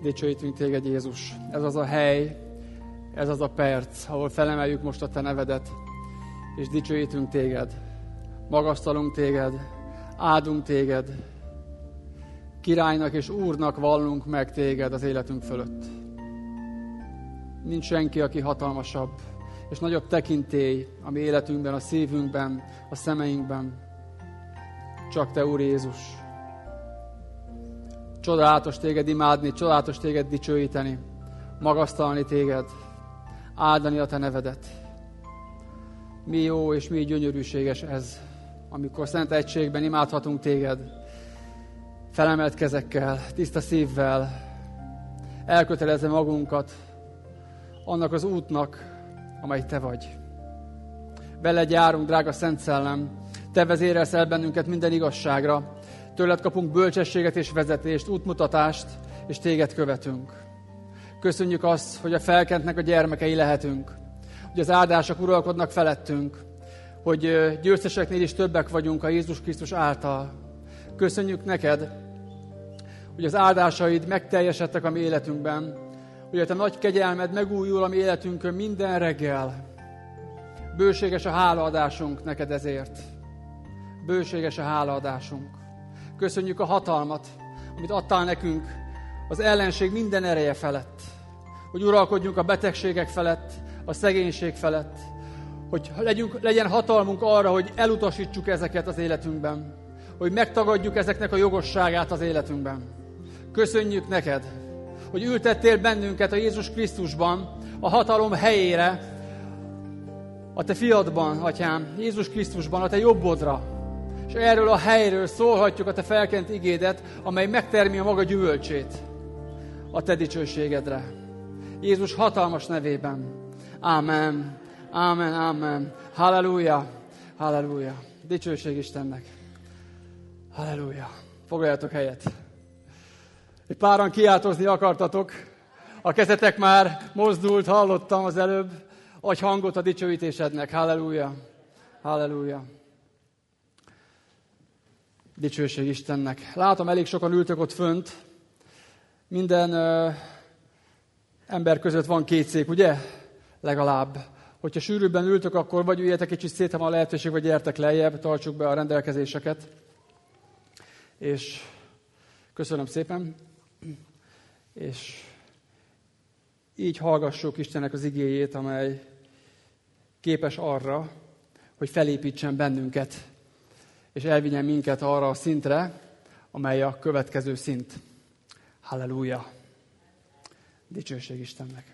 Dicsőítünk téged, Jézus. Ez az a hely, ez az a perc, ahol felemeljük most a te nevedet, és dicsőítünk téged. Magasztalunk téged, áldunk téged. Királynak és Úrnak vallunk meg téged az életünk fölött. Nincs senki, aki hatalmasabb, és nagyobb tekintély a mi életünkben, a szívünkben, a szemeinkben. Csak te, Úr Jézus. Csodálatos téged imádni, csodálatos téged dicsőíteni, magasztalni téged, áldani a te nevedet. Mi jó és mi gyönyörűséges ez, amikor szent egységben imádhatunk téged, felemelt kezekkel, tiszta szívvel, elkötelezve magunkat annak az útnak, amely te vagy. Veled járunk, drága Szent Szellem, te vezérelsz el bennünket minden igazságra, tőled kapunk bölcsességet és vezetést, útmutatást, és téged követünk. Köszönjük azt, hogy a felkentnek a gyermekei lehetünk, hogy az áldások uralkodnak felettünk, hogy győzteseknél is többek vagyunk a Jézus Krisztus által. Köszönjük neked, hogy az áldásaid megteljesedtek a mi életünkben, hogy a te nagy kegyelmed megújul a mi életünkön minden reggel. Bőséges a hálaadásunk neked ezért. Bőséges a hálaadásunk. Köszönjük a hatalmat, amit adtál nekünk az ellenség minden ereje felett. Hogy uralkodjunk a betegségek felett, a szegénység felett. Hogy legyen hatalmunk arra, hogy elutasítsuk ezeket az életünkben. Hogy megtagadjuk ezeknek a jogosságát az életünkben. Köszönjük neked, hogy ültettél bennünket a Jézus Krisztusban, a hatalom helyére, a te fiadban, Atyám, Jézus Krisztusban, a te jobbodra. És erről a helyről szólhatjuk a te felkent igédet, amely megtermi a maga gyümölcsét a te dicsőségedre. Jézus hatalmas nevében. Ámen. Ámen, ámen. Halleluja. Halleluja. Dicsőség Istennek. Halleluja. Foglaljatok helyet. Egy páran kiáltozni akartatok. A kezetek már mozdult, hallottam az előbb. Adj hangot a dicsőítésednek. Halleluja. Halleluja. Dicsőség Istennek. Látom, elég sokan ültök ott fönt. Minden ember között van két szék, ugye? Legalább. Hogyha sűrűbben ültök, akkor vagy üljetek kicsit szét, ha van lehetőség, vagy gyertek lejjebb, tartsuk be a rendelkezéseket. És köszönöm szépen. És így hallgassuk Istennek az igéjét, amely képes arra, hogy felépítsen bennünket, és elvigyen minket arra a szintre, amely a következő szint. Halleluja! Dicsőség Istennek!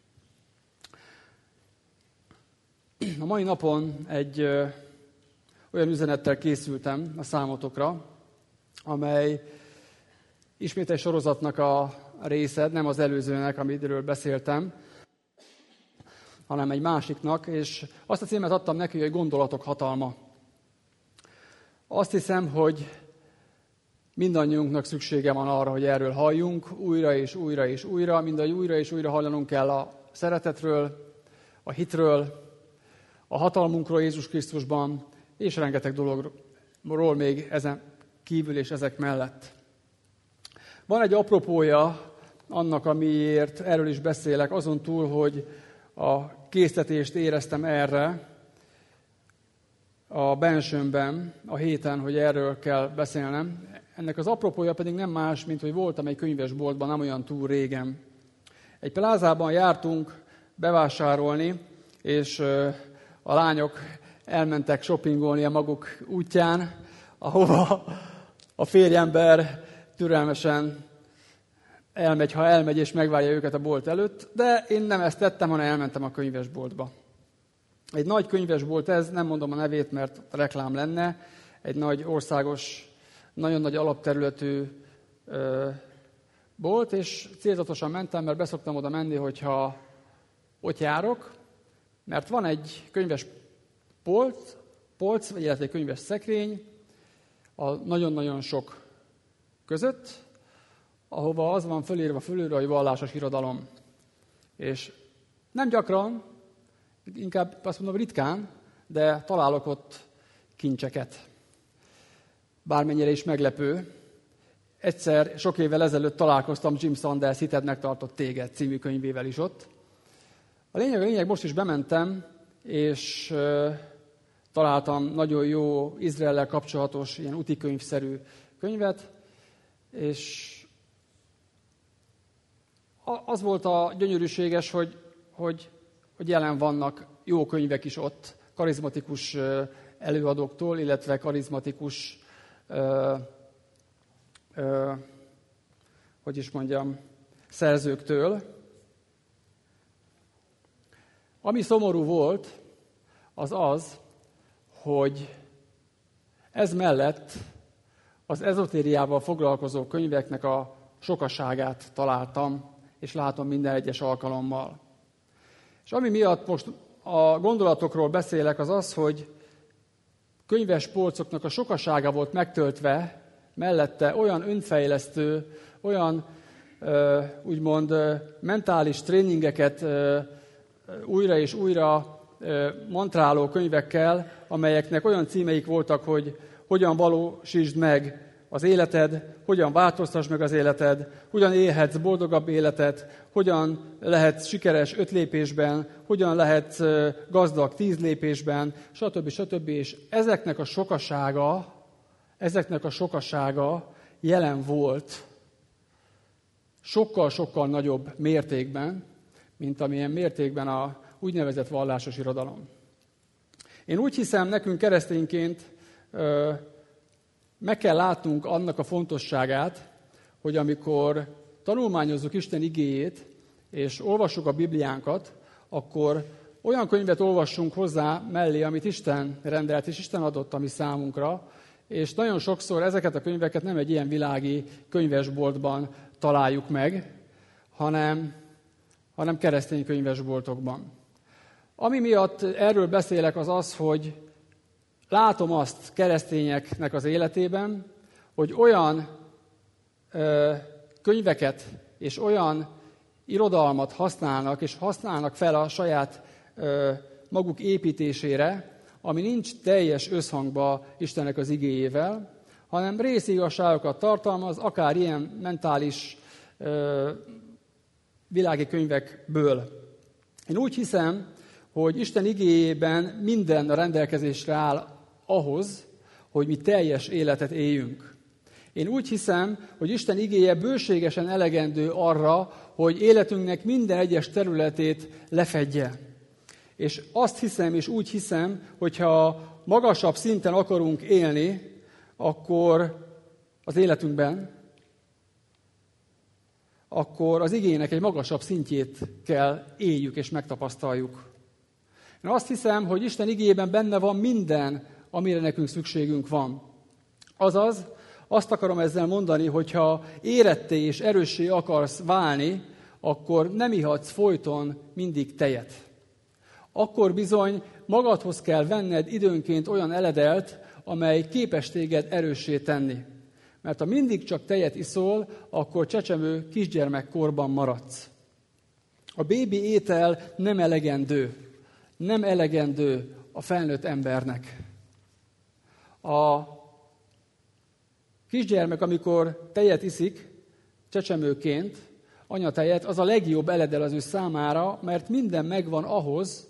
A mai napon egy olyan üzenettel készültem a számotokra, amely ismét egy sorozatnak a része, nem az előzőnek, amiről beszéltem, hanem egy másiknak, és azt a címet adtam neki, hogy gondolatok hatalma. Azt hiszem, hogy mindannyiunknak szüksége van arra, hogy erről halljunk, újra és újra és újra, mindahogy újra és újra hallanunk kell a szeretetről, a hitről, a hatalmunkról Jézus Krisztusban, és rengeteg dologról még ezen kívül és ezek mellett. Van egy apropója annak, amiért erről is beszélek, azon túl, hogy a késztetést éreztem erre a bensőmben a héten, hogy erről kell beszélnem. Ennek az apropója pedig nem más, mint hogy voltam egy könyvesboltban nem olyan túl régen. Egy plázában jártunk bevásárolni, és a lányok elmentek shoppingolni a maguk útján, ahova a férjember türelmesen elmegy, ha elmegy, és megvárja őket a bolt előtt, de én nem ezt tettem, hanem elmentem a könyvesboltba. Egy nagy könyvesbolt ez, nem mondom a nevét, mert reklám lenne, egy nagy országos, nagyon nagy alapterületű bolt, és célzatosan mentem, mert beszoktam oda menni, hogyha ott járok, mert van egy könyves polc, illetve egy könyves szekrény a nagyon-nagyon sok között, ahova az van fölírva fölülről, hogy vallásos irodalom. És nem gyakran, inkább azt mondom ritkán, de találok ott kincseket. Bármennyire is meglepő. egyszer, sok évvel ezelőtt találkoztam Jim Sanders Hited megtartott téged című könyvével is ott. A lényeg, most is bementem, és találtam nagyon jó Izraellel kapcsolatos, ilyen útikönyvszerű könyvet, és az volt a gyönyörűséges, hogy jelen vannak jó könyvek is ott, karizmatikus előadóktól, illetve karizmatikus, szerzőktől. Ami szomorú volt, az, hogy ez mellett az ezotériával foglalkozó könyveknek a sokaságát találtam, és látom minden egyes alkalommal. És ami miatt most a gondolatokról beszélek, az, hogy könyves polcoknak a sokasága volt megtöltve, mellette olyan önfejlesztő, olyan úgymond mentális tréningeket újra és újra mantráló könyvekkel, amelyeknek olyan címeik voltak, hogy hogyan valósítsd meg az életed, hogyan változtass meg az életed, hogyan élhetsz boldogabb életet, hogyan lehetsz sikeres 5 lépésben, hogyan lehetsz gazdag 10 lépésben, stb. És ezeknek a sokasága jelen volt sokkal-sokkal nagyobb mértékben, mint amilyen mértékben a úgynevezett vallásos irodalom. Én úgy hiszem, nekünk keresztényként meg kell látnunk annak a fontosságát, hogy amikor tanulmányozzuk Isten igéjét, és olvassuk a Bibliánkat, akkor olyan könyvet olvassunk hozzá mellé, amit Isten rendelt, és Isten adott a mi számunkra, és nagyon sokszor ezeket a könyveket nem egy ilyen világi könyvesboltban találjuk meg, hanem keresztény könyvesboltokban. Ami miatt erről beszélek, az, hogy látom azt keresztényeknek az életében, hogy olyan könyveket és olyan irodalmat használnak, és használnak fel a saját maguk építésére, ami nincs teljes összhangba Istennek az igéjével, hanem részigazságokat tartalmaz, akár ilyen mentális világi könyvekből. Én úgy hiszem, hogy Isten igéjében minden a rendelkezésre áll ahhoz, hogy mi teljes életet éljünk. Én úgy hiszem, hogy Isten igéje bőségesen elegendő arra, hogy életünknek minden egyes területét lefedje. És azt hiszem, és úgy hiszem, hogyha magasabb szinten akarunk élni, akkor az életünkben, akkor az igének egy magasabb szintjét kell éljük és megtapasztaljuk. Én azt hiszem, hogy Isten igéjében benne van minden, amire nekünk szükségünk van. Azaz, azt akarom ezzel mondani, hogyha éretté és erőssé akarsz válni, akkor nem ihatsz folyton mindig tejet. Akkor bizony magadhoz kell venned időnként olyan eledelt, amely képes téged erőssé tenni. Mert ha mindig csak tejet iszol, akkor csecsemő kisgyermekkorban maradsz. A bébi étel nem elegendő. Nem elegendő a felnőtt embernek. A kisgyermek, amikor tejet iszik, csecsemőként, anyatejet, az a legjobb eledel az ő számára, mert minden megvan ahhoz,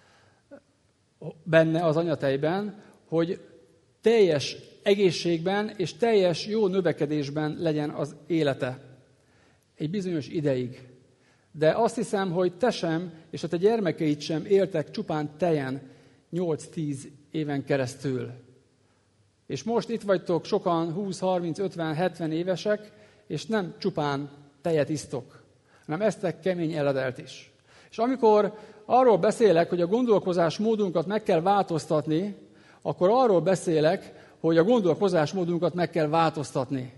benne az anyatejben, hogy teljes egészségben és teljes jó növekedésben legyen az élete. Egy bizonyos ideig. De azt hiszem, hogy te sem, és a te gyermekeid sem éltek csupán tejen 8-10 éven keresztül. És most itt vagytok sokan 20, 30, 50, 70 évesek, és nem csupán tejet isztok, hanem esztek kemény eledelt is. És amikor arról beszélek, hogy a gondolkozásmódunkat meg kell változtatni, akkor arról beszélek, hogy a gondolkozásmódunkat meg kell változtatni.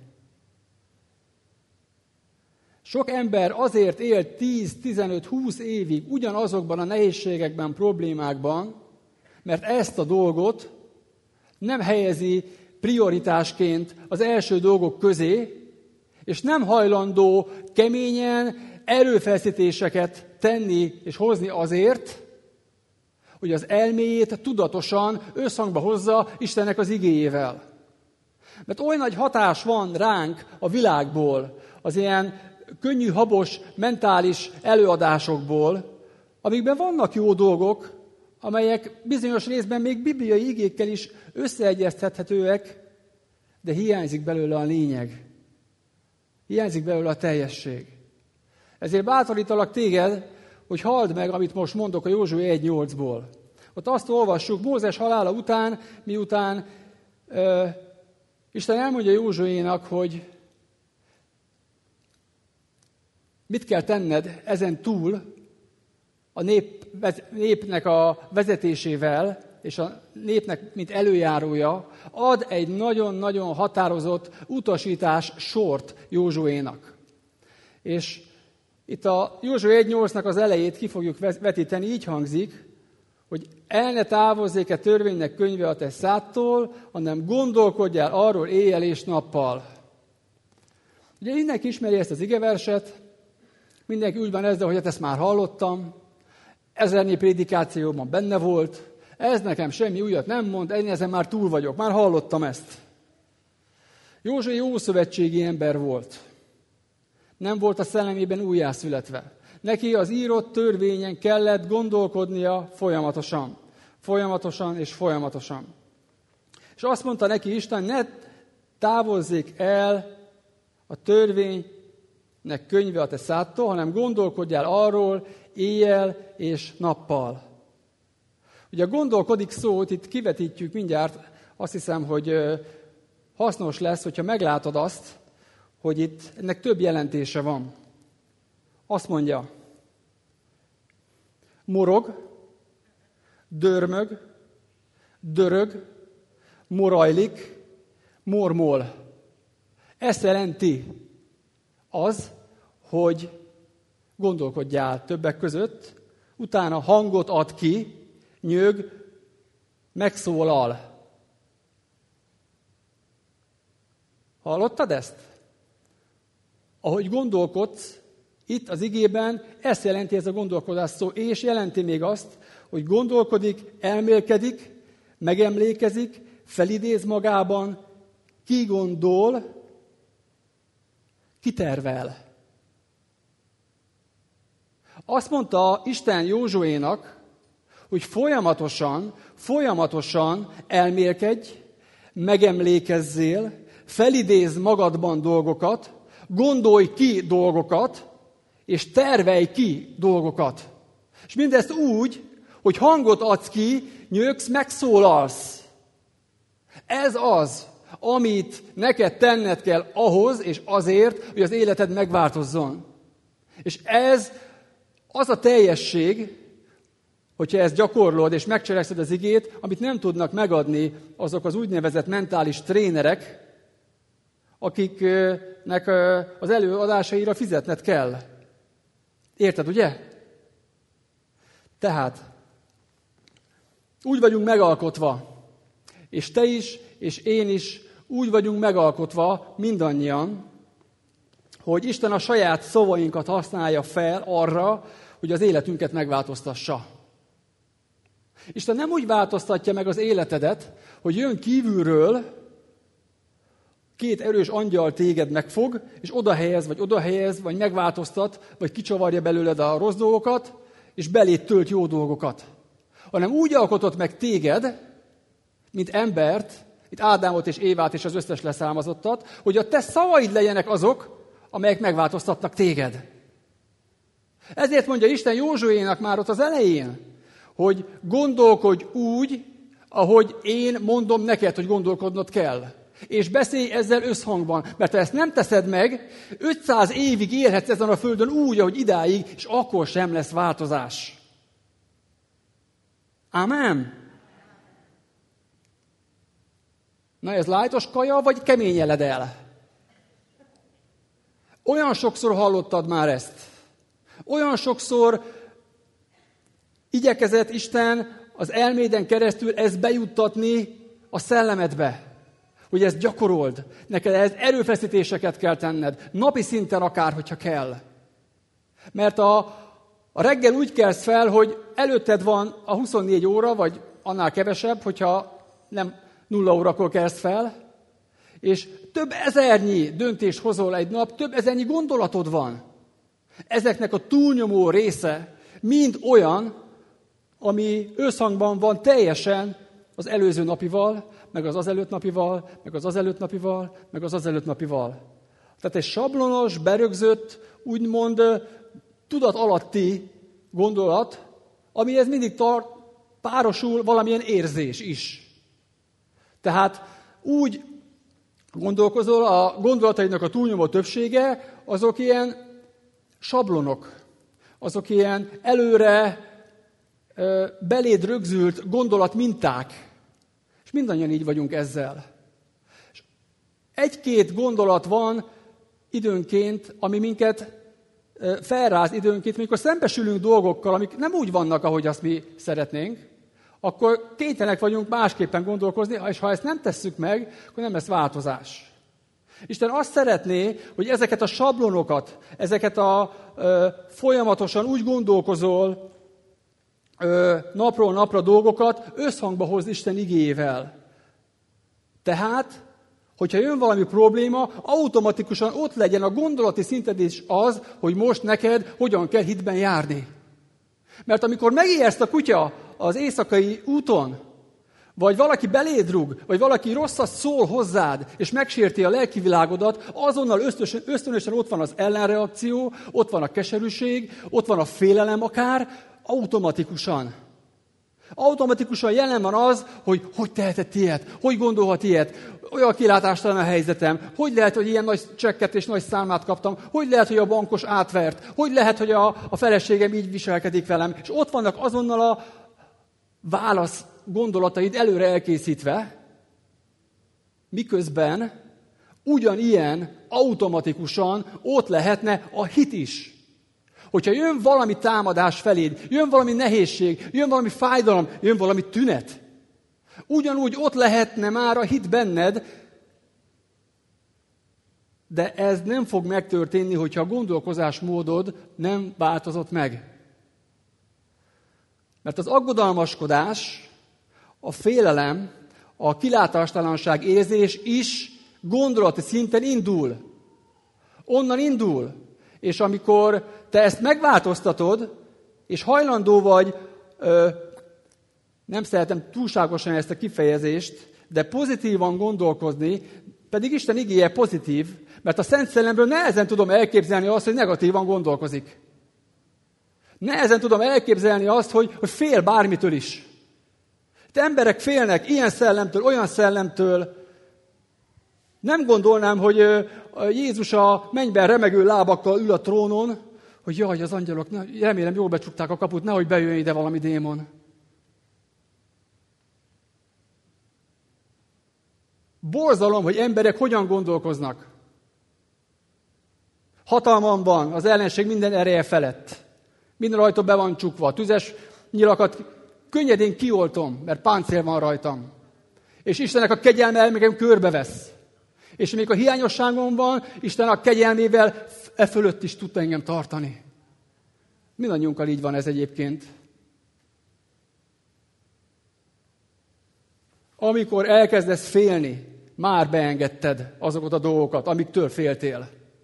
Sok ember azért élt 10-15-20 évig ugyanazokban a nehézségekben, problémákban, mert ezt a dolgot nem helyezi prioritásként az első dolgok közé, és nem hajlandó keményen erőfeszítéseket tenni és hozni azért, hogy az elméjét tudatosan összhangba hozza Istennek az igéjével. Mert oly nagy hatás van ránk a világból, az ilyen könnyű, habos, mentális előadásokból, amikben vannak jó dolgok, amelyek bizonyos részben még bibliai igékkel is összeegyeztethetőek, de hiányzik belőle a lényeg. Hiányzik belőle a teljesség. Ezért bátorítalak téged, hogy halld meg, amit most mondok a Józsué 1.8-ból. Ott azt olvassuk, Mózes halála után, miután Isten elmondja Józsuénak, hogy mit kell tenned ezen túl a népnek a vezetésével, és a népnek, mint előjárója, ad egy nagyon-nagyon határozott utasítás sort Józsuénak. És itt a Józsué 1.8-nak az elejét ki fogjuk vetíteni, így hangzik, hogy el ne távozzék-e törvénynek könyve a te szádtól, hanem gondolkodjál arról éjjel és nappal. Ugye mindenki ismeri ezt az igeverset, mindenki úgy van ezzel, hogy hát ezt már hallottam, ezernyi prédikációban benne volt, ez nekem semmi újat nem mond, én ezen már túl vagyok, már hallottam ezt. Józsué jó szövetségi ember volt. Nem volt a szellemében újjászületve. Neki az írott törvényen kellett gondolkodnia folyamatosan. Folyamatosan és folyamatosan. És azt mondta neki Isten, ne távozzék el a törvénynek könyve a te szádtól, hanem gondolkodjál arról éjjel és nappal. Ugye a gondolkodik szót, itt kivetítjük mindjárt, azt hiszem, hogy hasznos lesz, hogyha meglátod azt, hogy itt ennek több jelentése van. Azt mondja, morog, dörmög, dörög, morajlik, mormol. Ezt jelenti az, hogy gondolkodjál többek között, utána hangot ad ki, nyög, megszólal. Hallottad ezt? Ahogy gondolkodsz, itt az igében ezt jelenti ez a gondolkodás szó, és jelenti még azt, hogy gondolkodik, elmélkedik, megemlékezik, felidéz magában, kigondol, kitervel. Azt mondta Isten Józsuénak, hogy folyamatosan elmélkedj, megemlékezzél, felidézz magadban dolgokat, gondolj ki dolgokat, és tervelj ki dolgokat. És mindezt úgy, hogy hangot adsz ki, nyögsz, megszólalsz. Ez az, amit neked tenned kell ahhoz és azért, hogy az életed megváltozzon. És ez az a teljesség, hogyha ezt gyakorlod és megcselekszed az igét, amit nem tudnak megadni azok az úgynevezett mentális trénerek, akiknek az előadásaira fizetned kell. Érted, ugye? Tehát úgy vagyunk megalkotva, és te is, és én is úgy vagyunk megalkotva mindannyian, hogy Isten a saját szavainkat használja fel arra, hogy az életünket megváltoztassa. Isten nem úgy változtatja meg az életedet, hogy jön kívülről, két erős angyal téged megfog, és odahelyez, vagy megváltoztat, vagy kicsavarja belőled a rossz dolgokat, és beléd tölt jó dolgokat. Hanem úgy alkotott meg téged, mint embert, itt Ádámot és Évát és az összes leszármazottat, hogy a te szavaid legyenek azok, amelyek megváltoztatnak téged. Ezért mondja Isten Józsuénak már ott az elején, hogy gondolkodj úgy, ahogy én mondom neked, hogy gondolkodnod kell. És beszélj ezzel összhangban, mert ha ezt nem teszed meg, 500 évig élhetsz ezen a földön úgy, ahogy idáig, és akkor sem lesz változás. Amen. Na ez lájtos kaja, vagy kemény eledel? Olyan sokszor hallottad már ezt. Olyan sokszor igyekezett Isten az elméden keresztül ezt bejuttatni a szellemedbe. Hogy ezt gyakorold. Neked ehhez erőfeszítéseket kell tenned. Napi szinten akár, hogyha kell. Mert a reggel úgy kelsz fel, hogy előtted van a 24 óra, vagy annál kevesebb, hogyha nem 0 órakor kelsz fel, És több ezernyi döntést hozol egy nap, több ezernyi gondolatod van. Ezeknek a túlnyomó része mind olyan, ami összhangban van teljesen az előző napival, meg az azelőtt napival, meg az azelőtt napival, meg az azelőtt napival. Tehát egy sablonos, berögzött, úgymond tudat alatti gondolat, amihez mindig párosul valamilyen érzés is. Tehát úgy gondolkozol, a gondolataidnak a túlnyomó többsége, azok ilyen sablonok, azok ilyen előre beléd rögzült gondolatminták. És mindannyian így vagyunk ezzel. És egy-két gondolat van időnként, ami minket felráz időnként, amikor szembesülünk dolgokkal, amik nem úgy vannak, ahogy azt mi szeretnénk, akkor kénytelenek vagyunk másképpen gondolkozni, és ha ezt nem tesszük meg, akkor nem lesz változás. Isten azt szeretné, hogy ezeket a sablonokat, ezeket a folyamatosan úgy gondolkozol napról napra dolgokat összhangba hoz Isten igéjével. Tehát, hogyha jön valami probléma, automatikusan ott legyen a gondolati szinted is az, hogy most neked hogyan kell hitben járni. Mert amikor megijeszt a kutya az éjszakai úton, vagy valaki beléd rúg, vagy valaki rosszat szól hozzád, és megsérti a lelkivilágodat, azonnal ösztönösen ott van az ellenreakció, ott van a keserűség, ott van a félelem akár, automatikusan. Automatikusan jelen van az, hogy tehetett ilyet, hogy gondolhat ilyet, olyan kilátástalan a helyzetem, hogy lehet, hogy ilyen nagy csekket és nagy számlát kaptam, hogy lehet, hogy a bankos átvert, hogy lehet, hogy a feleségem így viselkedik velem, és ott vannak azonnal a válasz gondolataid előre elkészítve, miközben ugyanilyen automatikusan ott lehetne a hit is. Hogyha jön valami támadás feléd, jön valami nehézség, jön valami fájdalom, jön valami tünet, ugyanúgy ott lehetne már a hit benned, de ez nem fog megtörténni, hogyha a gondolkozásmódod nem változott meg. Mert az aggodalmaskodás, a félelem, a kilátástalanság érzés is gondolati szinten indul. Onnan indul. És amikor te ezt megváltoztatod, és hajlandó vagy, nem szeretem túlságosan ezt a kifejezést, de pozitívan gondolkozni, pedig Isten igéje pozitív, mert a Szent Szellemről nehezen tudom elképzelni azt, hogy negatívan gondolkozik. Nehezen tudom elképzelni azt, hogy fél bármitől is. De emberek félnek ilyen szellemtől, olyan szellemtől. Nem gondolnám, hogy Jézus a mennyben remegő lábakkal ül a trónon, hogy jaj, az angyalok, remélem jól becsukták a kaput, nehogy bejöjjön ide valami démon. Borzalom, hogy emberek hogyan gondolkoznak. Hatalmam van az ellenség minden ereje felett. Minden ajtó be van csukva. Tüzes nyilakat könnyedén kioltom, mert páncél van rajtam. És Istennek a kegyelme engem körbevesz. És amikor hiányosságom van, Isten a kegyelmével fölött is tud engem tartani. Mindannyiunkkal így van ez egyébként. Amikor elkezdesz félni, már beengedted azokat a dolgokat, amiktől féltél.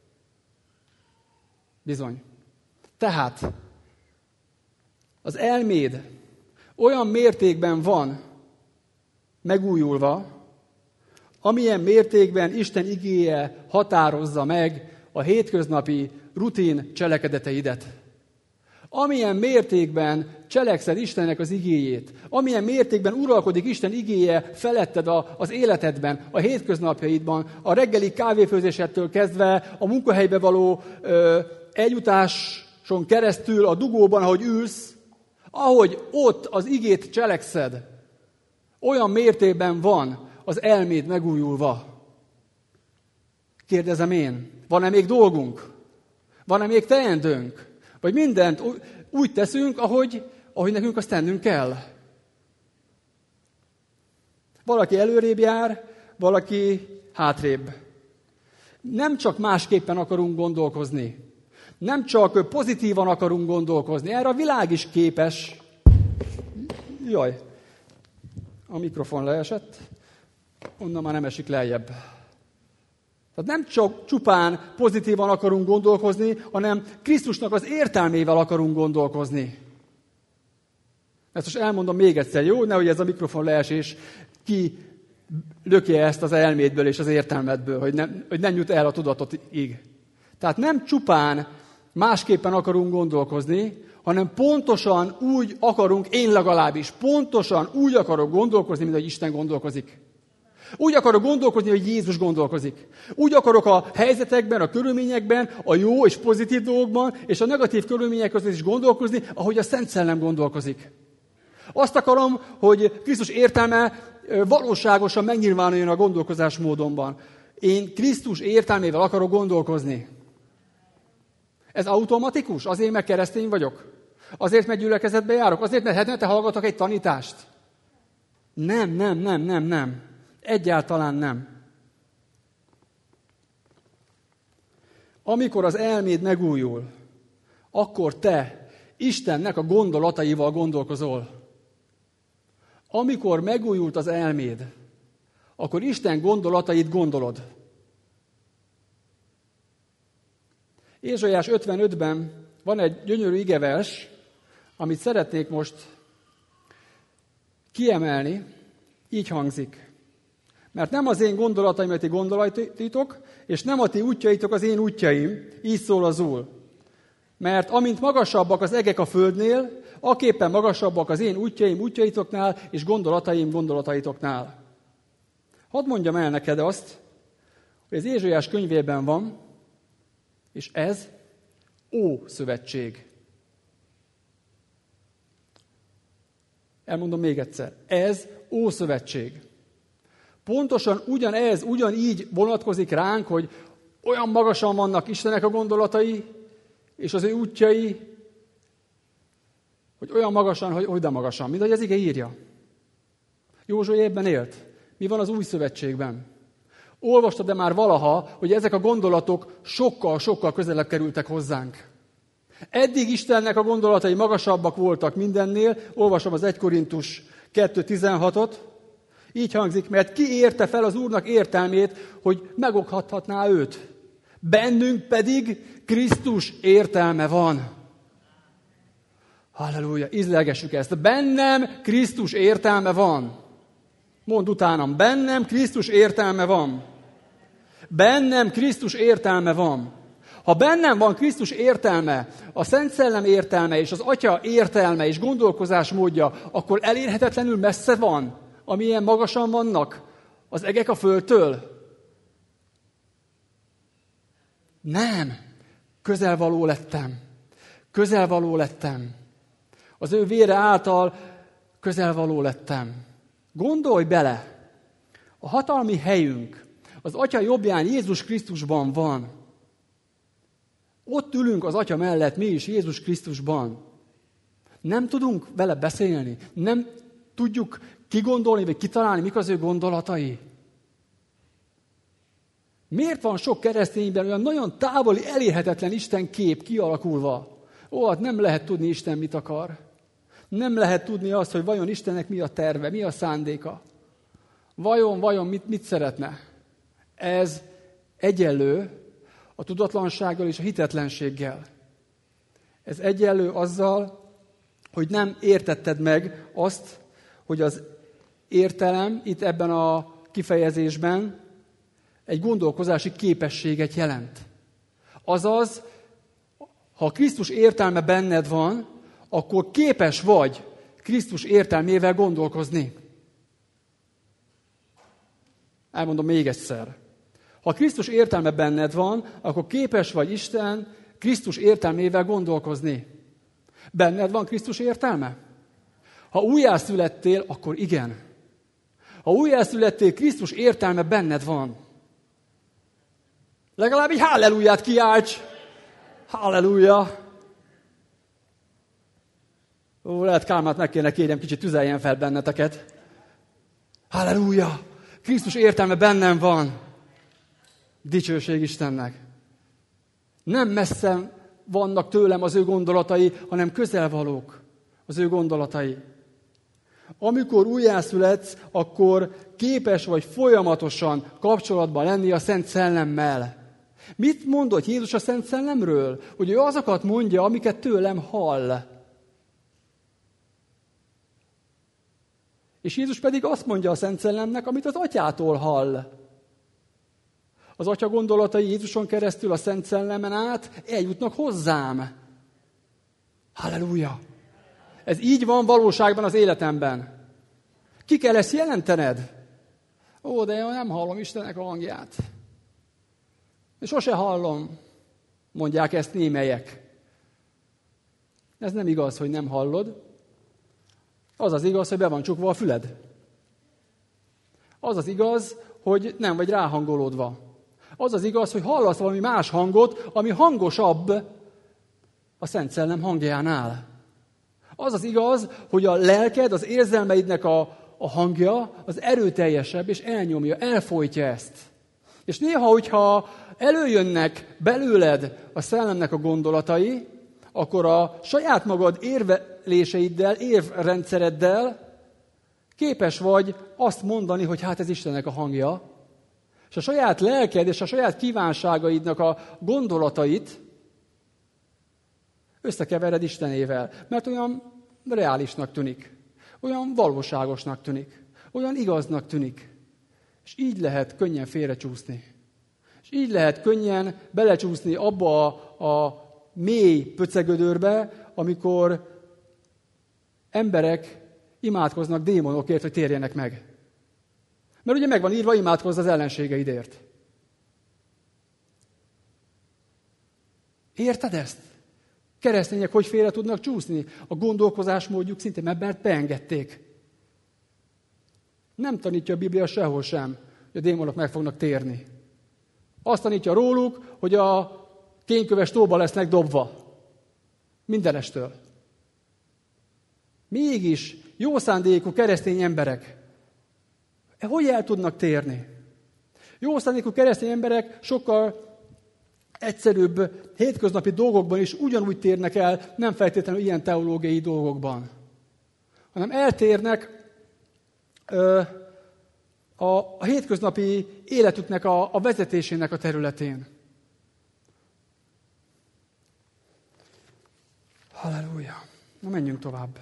Bizony. Tehát az elméd olyan mértékben van megújulva, amilyen mértékben Isten igéje határozza meg a hétköznapi rutin cselekedeteidet. Amilyen mértékben cselekszel Istennek az igéjét, amilyen mértékben uralkodik Isten igéje feletted az életedben, a hétköznapjaidban, a reggeli kávéfőzésettől kezdve a munkahelybe való eljutáson keresztül, a dugóban, ahogy ülsz, ahogy ott az igét cselekszed, olyan mértékben van az elméd megújulva. Kérdezem én, van-e még dolgunk? Van-e még teendőnk? Vagy mindent úgy teszünk, ahogy nekünk azt tennünk kell? Valaki előrébb jár, valaki hátrébb. Nem csak másképpen akarunk gondolkozni. Nem csak pozitívan akarunk gondolkozni. Erre a világ is képes. Jaj, a mikrofon leesett. Onnan már nem esik lejjebb. Tehát nem csak csupán pozitívan akarunk gondolkozni, hanem Krisztusnak az értelmével akarunk gondolkozni. Ezt most elmondom még egyszer, jó? Nehogy ez a mikrofon leesés ki lökje ezt az elmédből és az értelmedből, hogy nem jut el a tudatotig. Tehát nem csupán másképpen akarunk gondolkozni, hanem pontosan úgy akarunk, én legalábbis, pontosan úgy akarok gondolkozni, mint ahogy Isten gondolkozik. Úgy akarok gondolkozni, hogy Jézus gondolkozik. Úgy akarok a helyzetekben, a körülményekben, a jó és pozitív dolgokban, és a negatív körülmények között is gondolkozni, ahogy a Szent Szellem gondolkozik. Azt akarom, hogy Krisztus értelme valóságosan megnyilvánuljon a gondolkozásmódomban. Én Krisztus értelmével akarok gondolkozni. Ez automatikus? Azért, mert keresztény vagyok? Azért, mert gyülekezetbe járok? Azért, mert hetente hallgatok egy tanítást? Nem. Egyáltalán nem. Amikor az elméd megújul, akkor te Istennek a gondolataival gondolkozol. Amikor megújult az elméd, akkor Isten gondolatait gondolod. Ézsaiás 55-ben van egy gyönyörű igevers, amit szeretnék most kiemelni, így hangzik. Mert nem az én gondolataim, a ti gondolataitok, és nem a ti útjaitok az én útjaim, így szól az Úr. Mert amint magasabbak az egek a földnél, aképpen magasabbak az én útjaim útjaitoknál, és gondolataim gondolataitoknál. Hadd mondjam el neked azt, hogy az Ézsaiás könyvében van, és ez Ószövetség. Elmondom még egyszer. Ez Ószövetség. Pontosan ugyanígy vonatkozik ránk, hogy olyan magasan vannak Istennek a gondolatai, és az ő útjai, hogy olyan magasan, hogy oda magasan, mint ahogy az ige írja. Józsué ebben élt. Mi van az Új Szövetségben? Olvastad-e már valaha, hogy ezek a gondolatok sokkal közelebb kerültek hozzánk? Eddig Istennek a gondolatai magasabbak voltak mindennél. Olvasom az 1 Korintus 2.16-ot. Így hangzik, mert ki érte fel az Úrnak értelmét, hogy megokhathatná őt. Bennünk pedig Krisztus értelme van. Halleluja, ízlelgessük ezt. Bennem Krisztus értelme van. Mondd utánam, bennem Krisztus értelme van. Bennem Krisztus értelme van. Ha bennem van Krisztus értelme, a Szent Szellem értelme és az Atya értelme és gondolkozásmódja, akkor elérhetetlenül messze van, amilyen magasan vannak az egek a földtől. Nem. Közelvaló lettem. Közelvaló lettem. Az ő vére által közelvaló lettem. Gondolj bele, a hatalmi helyünk az Atya jobbján Jézus Krisztusban van. Ott ülünk az Atya mellett mi is Jézus Krisztusban. Nem tudunk vele beszélni, nem tudjuk kigondolni, vagy kitalálni, mik az ő gondolatai. Miért van sok keresztényben olyan nagyon távoli, elérhetetlen Isten kép kialakulva? Hát nem lehet tudni Isten mit akar. Nem lehet tudni azt, hogy vajon Istennek mi a terve, mi a szándéka. Vajon mit szeretne? Ez egyenlő a tudatlansággal és a hitetlenséggel. Ez egyenlő azzal, hogy nem értetted meg azt, hogy az értelem itt ebben a kifejezésben egy gondolkozási képességet jelent. Azaz, ha Krisztus értelme benned van, akkor képes vagy Krisztus értelmével gondolkozni. Elmondom még egyszer. Ha Krisztus értelme benned van, akkor képes vagy Isten Krisztus értelmével gondolkozni. Benned van Krisztus értelme? Ha újjászülettél, akkor igen. Ha újjászülettél, Krisztus értelme benned van. Legalább egy halleluját kiálts! Halleluja! Lehet Kálmát meg kéne kérjem, kicsit tüzeljen fel benneteket. Halleluja! Krisztus értelme bennem van. Dicsőség Istennek. Nem messze vannak tőlem az ő gondolatai, hanem közel valók az ő gondolatai. Amikor újjászületsz, akkor képes vagy folyamatosan kapcsolatban lenni a Szent Szellemmel. Mit mondott Jézus a Szent Szellemről? Hogy ő azokat mondja, amiket tőlem hall. És Jézus pedig azt mondja a Szent Szellemnek, amit az Atyától hall. Az Atya gondolatai Jézuson keresztül a Szent Szellemen át eljutnak hozzám. Halleluja! Ez így van valóságban az életemben. Ki kell ezt jelentened? Ó, de én nem hallom Istennek a hangját. És sose hallom, mondják ezt némelyek. Ez nem igaz, hogy nem hallod. Az az igaz, hogy be van csukva a füled. Az az igaz, hogy nem vagy ráhangolódva. Az az igaz, hogy hallasz valami más hangot, ami hangosabb a Szent Szellem hangjánál. Az az igaz, hogy a lelked, az érzelmeidnek a hangja az erőteljesebb, és elnyomja, elfojtja ezt. És néha, hogyha előjönnek belőled a szellemnek a gondolatai, akkor a saját magad érveléseiddel, érvrendszereddel képes vagy azt mondani, hogy hát ez Istennek a hangja, és a saját lelked és a saját kívánságaidnak a gondolatait összekevered Istenével, mert olyan reálisnak tűnik, olyan valóságosnak tűnik, olyan igaznak tűnik. És így lehet könnyen félrecsúszni. És így lehet könnyen belecsúszni abba a mély pöcegödörbe, amikor emberek imádkoznak démonokért, hogy térjenek meg. Mert ugye meg van írva, imádkozz az ellenségeidért. Érted ezt? Keresztények hogy félre tudnak csúszni? A gondolkozásmódjuk szinte mert beengedték. Nem tanítja a Biblia sehol sem, hogy a démonok meg fognak térni. Azt tanítja róluk, hogy a kényköves tóba lesznek dobva. Mindenestől. Mégis jó szándékú keresztény emberek hogy el tudnak térni? Jó szándékú keresztény emberek sokkal egyszerűbb hétköznapi dolgokban is ugyanúgy térnek el, nem feltétlenül ilyen teológiai dolgokban. Hanem eltérnek a hétköznapi életüknek a vezetésének a területén. Halleluja! Na menjünk tovább.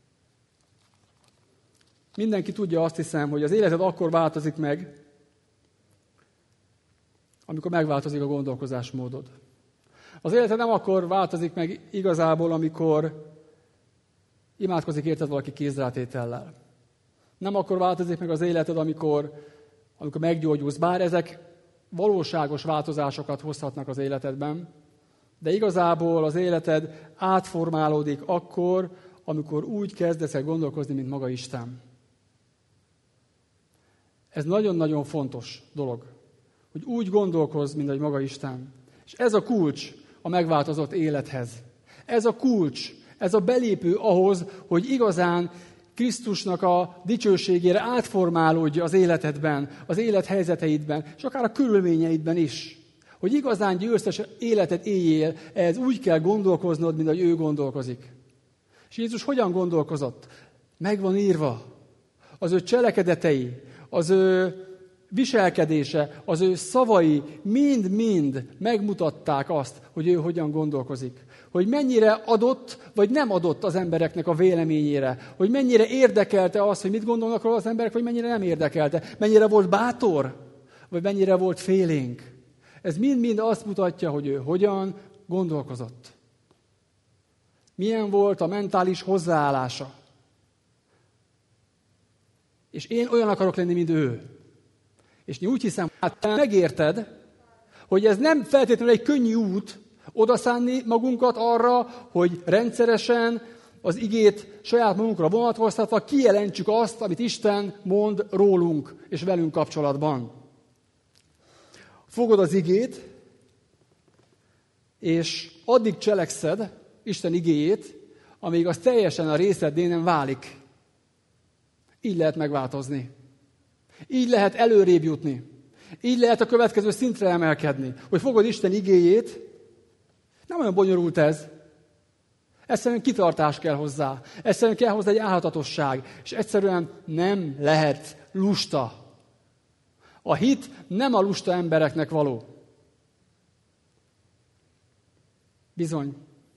Mindenki tudja, azt hiszem, hogy az életed akkor változik meg, amikor megváltozik a gondolkozásmódod. Az életed nem akkor változik meg igazából, amikor imádkozik érted valaki kézrátétellel. Nem akkor változik meg az életed, amikor meggyógyulsz. Bár ezek valóságos változásokat hozhatnak az életedben, de igazából az életed átformálódik akkor, amikor úgy kezdesz el gondolkozni, mint maga Isten. Ez nagyon-nagyon fontos dolog, hogy úgy gondolkozz, mint ahogy maga Isten. És ez a kulcs a megváltozott élethez. Ez a kulcs, ez a belépő ahhoz, hogy igazán Krisztusnak a dicsőségére átformálódj az életedben, az élethelyzeteidben, és akár a körülményeidben is. Hogy igazán győztes életet éljél, ehhez úgy kell gondolkoznod, mint ahogy ő gondolkozik. És Jézus hogyan gondolkozott? Meg van írva. Az ő cselekedetei, az ő viselkedése, az ő szavai mind-mind megmutatták azt, hogy ő hogyan gondolkozik. Hogy mennyire adott, vagy nem adott az embereknek a véleményére. Hogy mennyire érdekelte az, hogy mit gondolnak róla az emberek, vagy mennyire nem érdekelte. Mennyire volt bátor, vagy mennyire volt félénk. Ez mind-mind azt mutatja, hogy ő hogyan gondolkozott. Milyen volt a mentális hozzáállása. És én olyan akarok lenni, mint ő. És úgy hiszem, hát megérted, hogy ez nem feltétlenül egy könnyű út odaszánni magunkat arra, hogy rendszeresen az igét saját magunkra vonatkoztatva kijelentsük azt, amit Isten mond rólunk és velünk kapcsolatban. Fogod az igét, és addig cselekszed Isten igéjét, amíg az teljesen a részeddé nem válik. Így lehet megváltozni. Így lehet előrébb jutni. Így lehet a következő szintre emelkedni. Hogy fogod Isten igéjét, nem olyan bonyolult ez. Egyszerűen kitartás kell hozzá. Egyszerűen kell hozzá egy álhatatosság. És egyszerűen nem lehet lusta. A hit nem a lusta embereknek való. Bizony.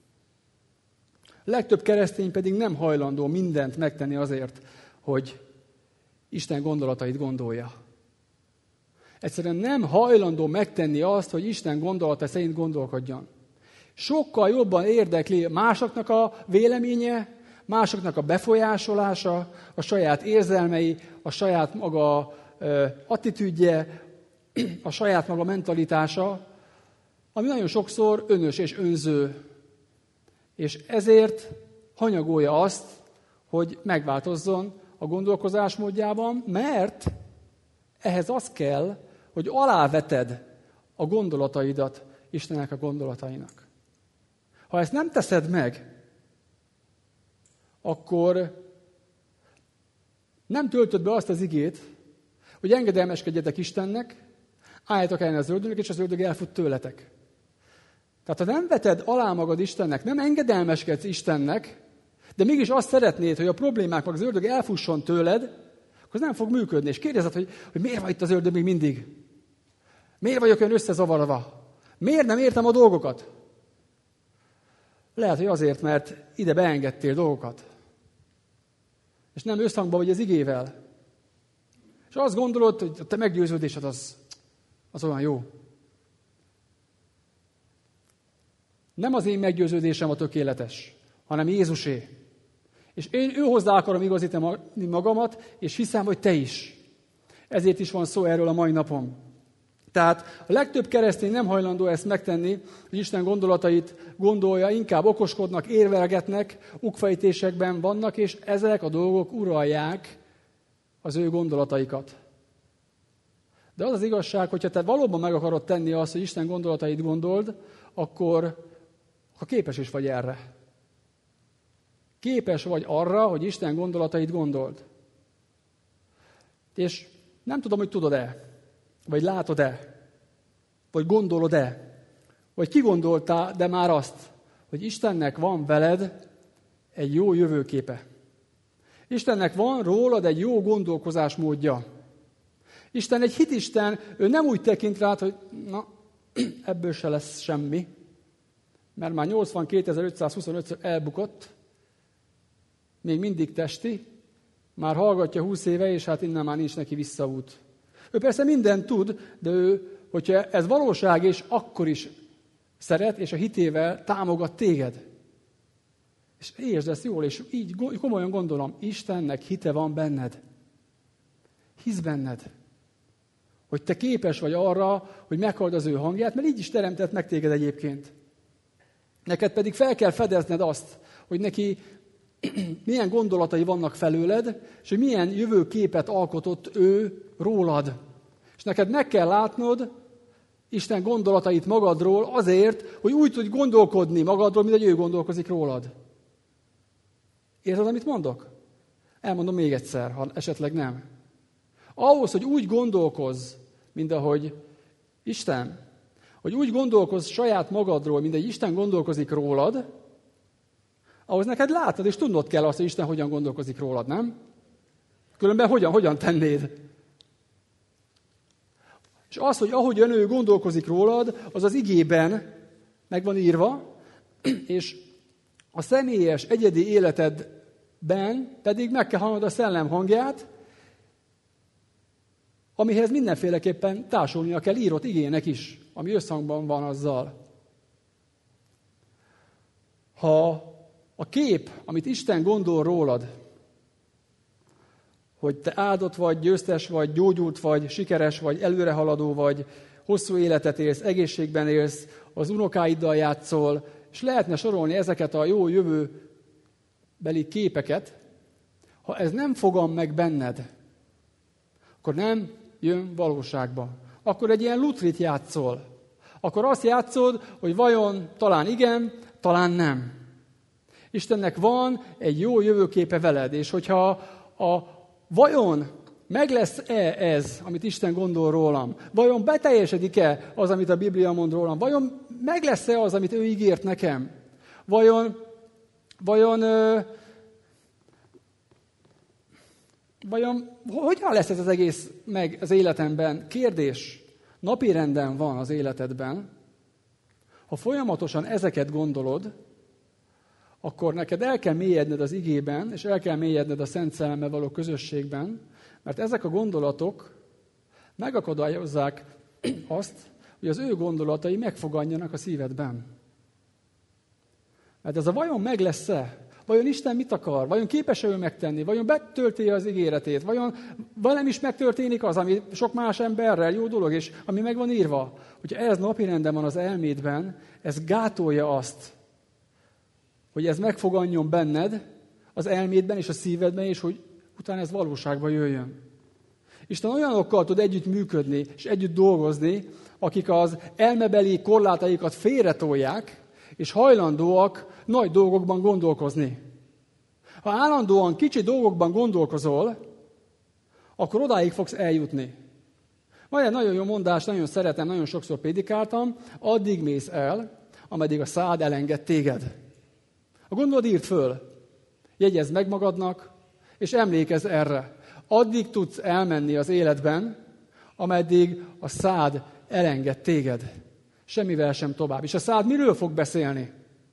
A legtöbb keresztény pedig nem hajlandó mindent megtenni azért, hogy Isten gondolatait gondolja. Egyszerűen nem hajlandó megtenni azt, hogy Isten gondolata szerint gondolkodjon. Sokkal jobban érdekli másoknak a véleménye, másoknak a befolyásolása, a saját érzelmei, a saját maga attitűdje, a saját maga mentalitása, ami nagyon sokszor önös és önző. És ezért hanyagolja azt, hogy megváltozzon a gondolkozásmódjában, mert ehhez az kell, hogy aláveted a gondolataidat Istennek a gondolatainak. Ha ezt nem teszed meg, akkor nem töltöd be azt az igét, hogy engedelmeskedjetek Istennek, álljatok ellen az ördögnek, és az ördög elfut tőletek. Tehát ha nem veted alá magad Istennek, nem engedelmeskedsz Istennek, de mégis azt szeretnéd, hogy a problémák meg az ördög elfusson tőled, akkor ez nem fog működni. És kérdezed, hogy miért van itt az ördög még mindig? Miért vagyok olyan összezavarva? Miért nem értem a dolgokat? Lehet, hogy azért, mert ide beengedtél dolgokat. És nem összhangban vagy az igével. És azt gondolod, hogy a te meggyőződésed az olyan jó. Nem az én meggyőződésem a tökéletes, hanem Jézusé. És én őhozzá akarom igazítani magamat, és hiszem, hogy te is. Ezért is van szó erről a mai napon. Tehát a legtöbb keresztény nem hajlandó ezt megtenni, hogy Isten gondolatait gondolja, inkább okoskodnak, érvelgetnek, okfejtésekben vannak, és ezek a dolgok uralják az ő gondolataikat. De az az igazság, hogyha te valóban meg akarod tenni azt, hogy Isten gondolatait gondold, akkor képes is vagy erre. Képes vagy arra, hogy Isten gondolatait gondold. És nem tudom, hogy tudod-e, vagy látod-e, vagy gondolod-e, vagy kigondoltál, de már azt, hogy Istennek van veled egy jó jövőképe. Istennek van rólad egy jó gondolkozásmódja. Isten egy hitisten, ő nem úgy tekint rád, hogy na, ebből se lesz semmi, mert már 82.525-ször elbukott, még mindig testi, már hallgatja 20 éve, és hát innen már nincs neki visszaút. Ő persze mindent tud, de ő, hogyha ez valóság, és akkor is szeret, és a hitével támogat téged. És értsd ezt jól, és így komolyan gondolom, Istennek hite van benned. Hisz benned. Hogy te képes vagy arra, hogy meghalld az ő hangját, mert így is teremtett meg téged egyébként. Neked pedig fel kell fedezned azt, hogy neki milyen gondolatai vannak felőled, és hogy milyen jövőképet alkotott ő rólad. És neked meg kell látnod Isten gondolatait magadról azért, hogy úgy tudj gondolkodni magadról, mint hogy ő gondolkozik rólad. Érted, amit mondok? Elmondom még egyszer, ha esetleg nem. Ahhoz, hogy úgy gondolkozz, mint ahogy Isten, hogy úgy gondolkozz saját magadról, mint ahogy Isten gondolkozik rólad, ahhoz neked látod, és tudnod kell azt, hogy Isten hogyan gondolkozik rólad, nem? Különben hogyan tennéd? És az, hogy ahogyan ő gondolkozik rólad, az az igében meg van írva, és a személyes, egyedi életedben pedig meg kell hallanod a szellem hangját, amihez mindenféleképpen társulnia kell írott igének is, ami összhangban van azzal. Ha a kép, amit Isten gondol rólad, hogy te áldott vagy, győztes vagy, gyógyult vagy, sikeres vagy, előrehaladó vagy, hosszú életet élsz, egészségben élsz, az unokáiddal játszol, és lehetne sorolni ezeket a jó jövőbeli képeket, ha ez nem fogam meg benned, akkor nem jön valóságba. Akkor egy ilyen lutrit játszol. Akkor azt játszod, hogy vajon talán igen, talán nem. Istennek van egy jó jövőképe veled, és hogyha vajon meg lesz-e ez, amit Isten gondol rólam? Vajon beteljesedik-e az, amit a Biblia mond rólam? Vajon meg lesz-e az, amit ő ígért nekem? Vajon Vajon hogyan lesz ez az egész meg az életemben? Kérdés, napirenden van az életedben. Ha folyamatosan ezeket gondolod, akkor neked el kell mélyedned az igében, és el kell mélyedned a Szent Szellemmel való közösségben, mert ezek a gondolatok megakadályozzák azt, hogy az ő gondolatai megfogadjanak a szívedben. Mert ez a vajon meg lesz-e? Vajon Isten mit akar? Vajon képes-e ő megtenni? Vajon betölti az ígéretét? Vajon velem is megtörténik az, ami sok más emberrel jó dolog, és ami meg van írva? Hogyha ez napirenden van az elmédben, ez gátolja azt, hogy ez megfogadjon benned, az elmédben és a szívedben, és hogy utána ez valóságba jöjjön. Isten olyanokkal tud együtt működni, és együtt dolgozni, akik az elmebeli korlátaikat félretolják, és hajlandóak nagy dolgokban gondolkozni. Ha állandóan kicsi dolgokban gondolkozol, akkor odáig fogsz eljutni. Van egy nagyon jó mondás, nagyon szeretem, nagyon sokszor prédikáltam, addig mész el, ameddig a szád elenged téged. A gondolod, írd föl, jegyezd meg magadnak, és emlékezz erre. Addig tudsz elmenni az életben, ameddig a szád elenged téged. Semmivel sem tovább. És a szád miről fog beszélni?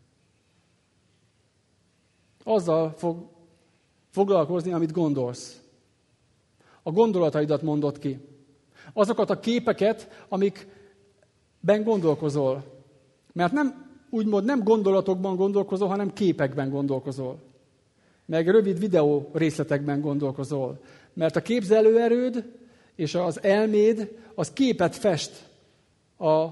Azzal fog foglalkozni, amit gondolsz. A gondolataidat mondod ki. Azokat a képeket, amikben gondolkozol. Mert nem gondolatokban gondolkozol, hanem képekben gondolkozol. Meg rövid videó részletekben gondolkozol. Mert a képzelőerőd és az elméd az képet fest a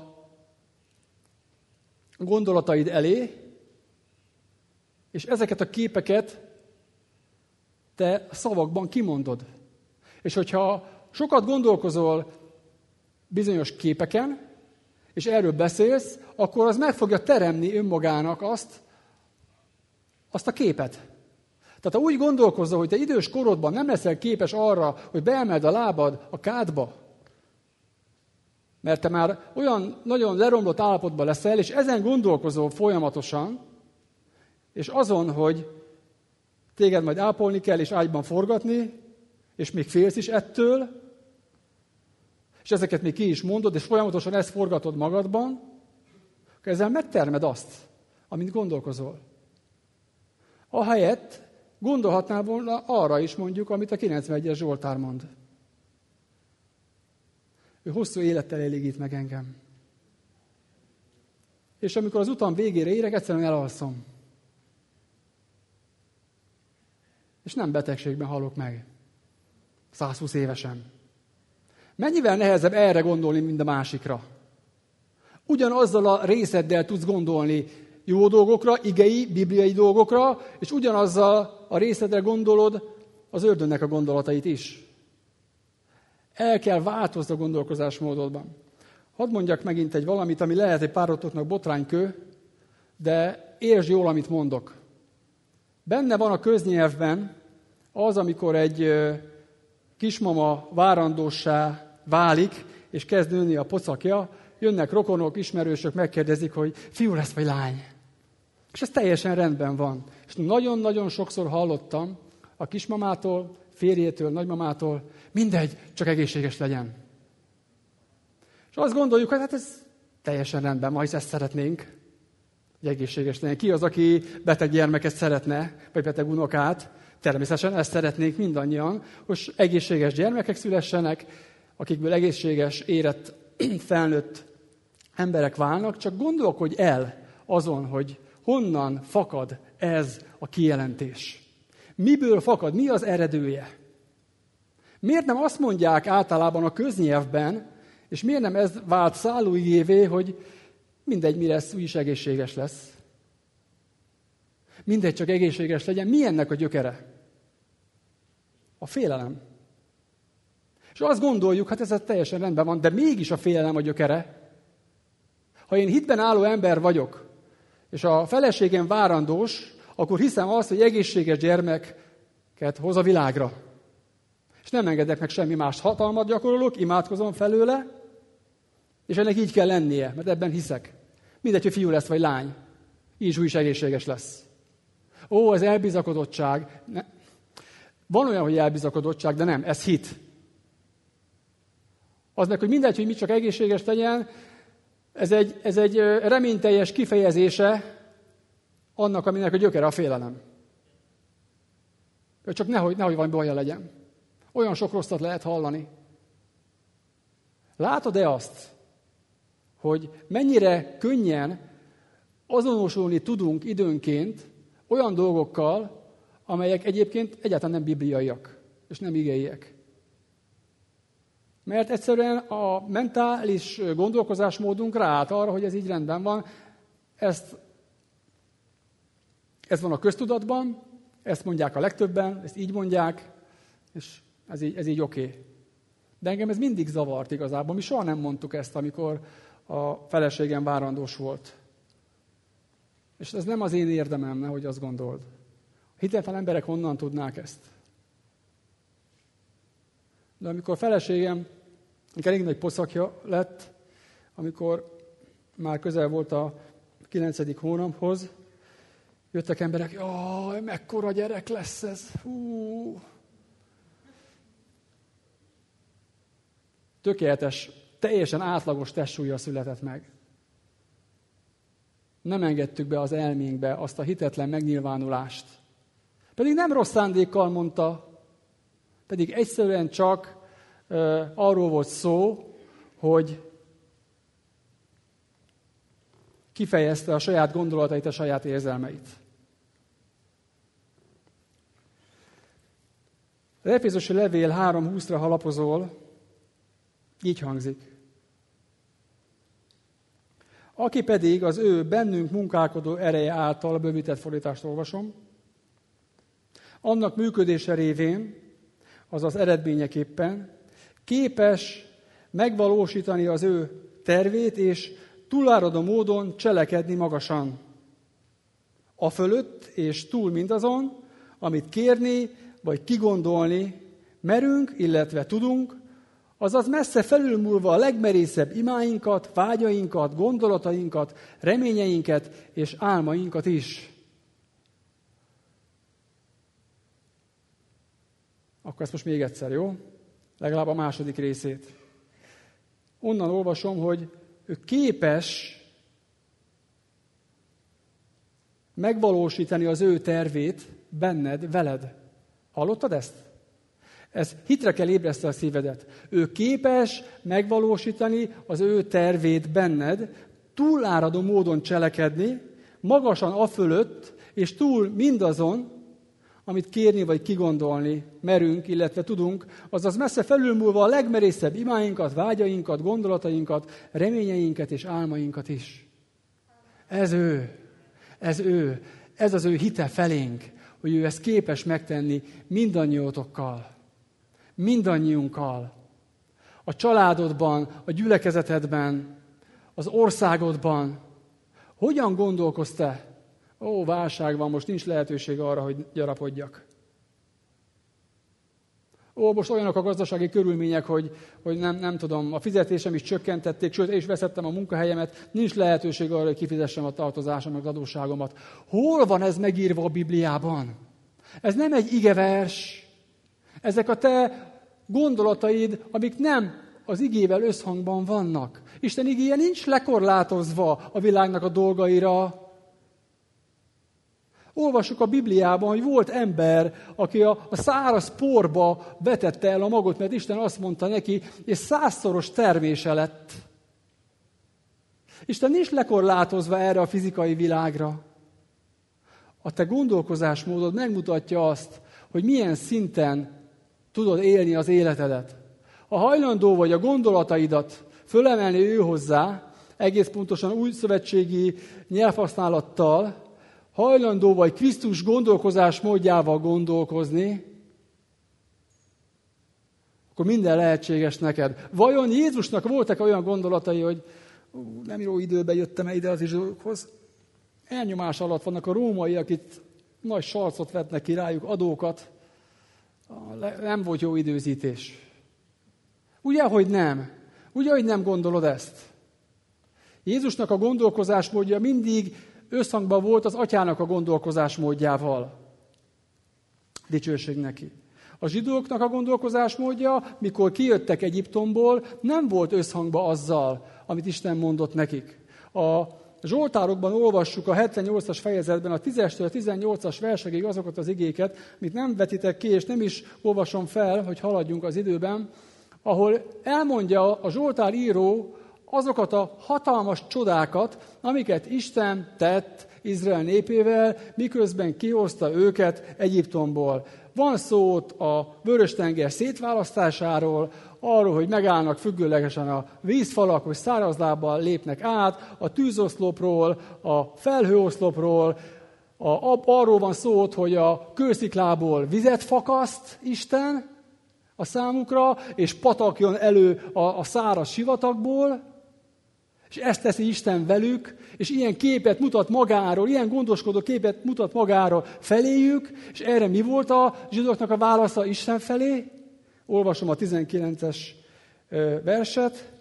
gondolataid elé, és ezeket a képeket te szavakban kimondod. És hogyha sokat gondolkozol bizonyos képeken, és erről beszélsz, akkor az meg fogja teremni önmagának azt a képet. Tehát ha úgy gondolkozol, hogy te idős korodban nem leszel képes arra, hogy beemeld a lábad a kádba, mert te már olyan nagyon leromlott állapotban leszel, és ezen gondolkozol folyamatosan, és azon, hogy téged majd ápolni kell, és ágyban forgatni, és még félsz is ettől, és ezeket még ki is mondod, és folyamatosan ezt forgatod magadban, akkor ezzel megtermed azt, amit gondolkozol. Ahelyett gondolhatnál volna arra is mondjuk, amit a 91-es Zsoltár mond. Ő hosszú élettel elégít meg engem. És amikor az utam végére érek, egyszerűen elalszom. És nem betegségben halok meg. 120 évesen. Mennyivel nehezebb erre gondolni, mint a másikra? Ugyanazzal a részeddel tudsz gondolni jó dolgokra, igei, bibliai dolgokra, és ugyanazzal a részedre gondolod az ördögnek a gondolatait is. El kell változni a gondolkozásmódodban. Hadd mondjak megint egy valamit, ami lehet egy párotoknak botránykő, de értsd jól, amit mondok. Benne van a köznyelvben az, amikor egy kismama várandóssá válik, és kezd nőni a pocakja, jönnek rokonok, ismerősök, megkérdezik, hogy fiú lesz vagy lány. És ez teljesen rendben van. És nagyon-nagyon sokszor hallottam a kismamától, férjétől, nagymamától, mindegy, csak egészséges legyen. És azt gondoljuk, hogy hát ez teljesen rendben, ma is ezt szeretnénk, hogy egészséges legyen. Ki az, aki beteg gyermeket szeretne, vagy beteg unokát? Természetesen ezt szeretnénk mindannyian, hogy egészséges gyermekek szülessenek, akikből egészséges, érett, felnőtt emberek válnak, csak gondolkodj el azon, hogy honnan fakad ez a kijelentés. Miből fakad, mi az eredője? Miért nem azt mondják általában a köznyelvben, és miért nem ez vált szállóigévé, hogy mindegy, mi lesz, úgyis egészséges lesz. Mindegy, csak egészséges legyen. Mi ennek a gyökere? A félelem. És azt gondoljuk, hát ez teljesen rendben van, de mégis a félelem a gyökere. Ha én hitben álló ember vagyok, és a feleségem várandós, akkor hiszem azt, hogy egészséges gyermeket hoz a világra. És nem engedek meg semmi más. Hatalmat gyakorolok, imádkozom felőle, és ennek így kell lennie, mert ebben hiszek. Mindegy, hogy fiú lesz vagy lány, így is egészséges lesz. Ó, ez elbizakodottság. Van olyan, hogy elbizakodottság, de nem, ez hit. Az meg, hogy mindegy, hogy mit csak egészséges legyen, ez egy reményteljes kifejezése annak, aminek a gyökere a félelem. Csak nehogy valami baja legyen. Olyan sok rosszat lehet hallani. Látod-e azt, hogy mennyire könnyen azonosulni tudunk időnként olyan dolgokkal, amelyek egyébként egyáltalán nem bibliaiak, és nem igeiek. Mert egyszerűen a mentális gondolkozásmódunk ráállt arra, hogy ez így rendben van. Ez van a köztudatban, ezt mondják a legtöbben, ezt így mondják, és ez így oké. De engem ez mindig zavart igazából. Mi soha nem mondtuk ezt, amikor a feleségem várandós volt. És ez nem az én érdemem, nehogy azt gondold. A hitetlen emberek honnan tudnák ezt? De amikor a feleségem elég nagy poszakja lett, amikor már közel volt a 9. hónaphoz, jöttek emberek, jaj, mekkora gyerek lesz ez, hú. Tökéletes, teljesen átlagos testsúllyal született meg. Nem engedtük be az elménkbe azt a hitetlen megnyilvánulást. Pedig nem rossz szándékkal mondta, pedig egyszerűen csak arról volt szó, hogy kifejezte a saját gondolatait, a saját érzelmeit. Az Efézusi levél 3:20-ra, ha lapozol, így hangzik. Aki pedig az ő bennünk munkálkodó ereje által, bővített fordítást olvasom, annak működése révén, azaz eredményeképpen képes megvalósítani az ő tervét, és túláradó módon cselekedni magasan. Afölött és túl mindazon, amit kérni vagy kigondolni merünk, illetve tudunk, azaz messze felülmúlva a legmerészebb imáinkat, vágyainkat, gondolatainkat, reményeinket és álmainkat is. Akkor ezt most még egyszer, jó? Legalább a második részét. Onnan olvasom, hogy ő képes megvalósítani az ő tervét benned, veled. Hallottad ezt? Ez hitre kell ébreszteni a szívedet. Ő képes megvalósítani az ő tervét benned, túláradó módon cselekedni, magasan afölött, és túl mindazon, amit kérni vagy kigondolni merünk, illetve tudunk, azaz messze felülmúlva a legmerészebb imáinkat, vágyainkat, gondolatainkat, reményeinket és álmainkat is. Ez ő. Ez az ő hite felénk, hogy ő ezt képes megtenni mindannyiunkkal. A családodban, a gyülekezetedben, az országodban. Hogyan gondolkozz te? Ó, válság van, most nincs lehetőség arra, hogy gyarapodjak. Ó, most olyanok a gazdasági körülmények, hogy nem tudom, a fizetésem is csökkentették, sőt, és veszettem a munkahelyemet, nincs lehetőség arra, hogy kifizessem a tartozásomat, az adósságomat. Hol van ez megírva a Bibliában? Ez nem egy igevers. Ezek a te gondolataid, amik nem az igével összhangban vannak. Isten igéje nincs lekorlátozva a világnak a dolgaira. Olvassuk a Bibliában, hogy volt ember, aki a száraz porba vetette el a magot, mert Isten azt mondta neki, és 100-szoros termése lett. Isten nincs lekorlátozva erre a fizikai világra. A te gondolkozásmódod megmutatja azt, hogy milyen szinten tudod élni az életedet. Ha hajlandó vagy a gondolataidat fölemelni ő hozzá, egész pontosan új szövetségi nyelvhasználattal, hajlandó vagy Krisztus gondolkozásmódjával gondolkozni, akkor minden lehetséges neked. Vajon Jézusnak voltak olyan gondolatai, hogy nem jó időben jöttem ide az izsókhoz? Elnyomás alatt vannak a rómaiak, itt nagy sarcot vetnek ki rájuk, adókat. Nem volt jó időzítés. Ugye, hogy nem? Ugye, hogy nem gondolod ezt? Jézusnak a gondolkozásmódja mindig összhangban volt az atyának a gondolkozásmódjával. Dicsőség neki. A zsidóknak a gondolkozásmódja, mikor kijöttek Egyiptomból, nem volt összhangban azzal, amit Isten mondott nekik. A Zsoltárokban olvassuk a 78-as fejezetben a 10-től a 18-as versekig azokat az igéket, amit nem vetitek ki, és nem is olvasom fel, hogy haladjunk az időben, ahol elmondja a Zsoltár író azokat a hatalmas csodákat, amiket Isten tett Izrael népével, miközben kihozta őket Egyiptomból. Van szó ott a Vörös-tenger szétválasztásáról, arról, hogy megállnak függőlegesen a vízfalak, hogy száraz lábbal lépnek át, a tűzoszlopról, a felhőoszlopról, arról van szó ott, hogy a kősziklából vizet fakaszt Isten a számukra, és patak jön elő a száraz sivatagból, és ezt teszi Isten velük, és ilyen képet mutat magáról, ilyen gondoskodó képet mutat magáról feléjük, és erre mi volt a zsidóknak a válasza Isten felé? Olvasom a 19-es verset.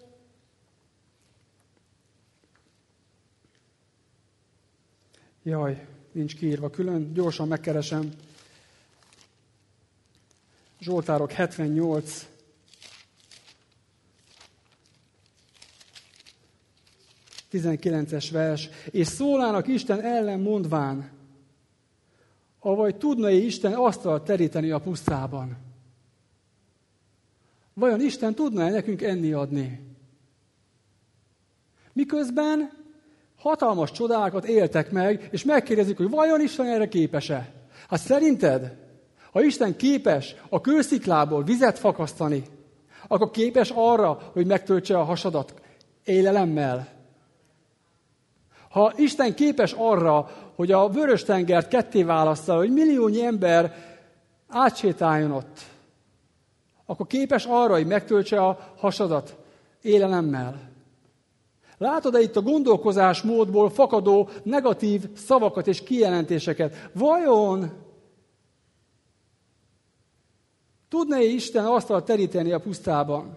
Jaj, nincs kiírva külön, gyorsan megkeresem. Zsoltárok 78. 19-es vers. És szólának Isten ellen mondván, avagy tudna-e Isten asztalt teríteni a pusztában? Vajon Isten tudna-e nekünk enni adni? Miközben hatalmas csodákat éltek meg, és megkérdezik, hogy vajon Isten erre képes-e? Hát szerinted, ha Isten képes a kősziklából vizet fakasztani, akkor képes arra, hogy megtöltse a hasadat élelemmel. Ha Isten képes arra, hogy a Vörös-tengert ketté válassza, hogy milliónyi ember átsétáljon ott, akkor képes arra, hogy megtöltse a hasadat élelemmel. Látod-e itt a gondolkozásmódból fakadó negatív szavakat és kijelentéseket? Vajon tudna-e Isten asztalt teríteni a pusztában?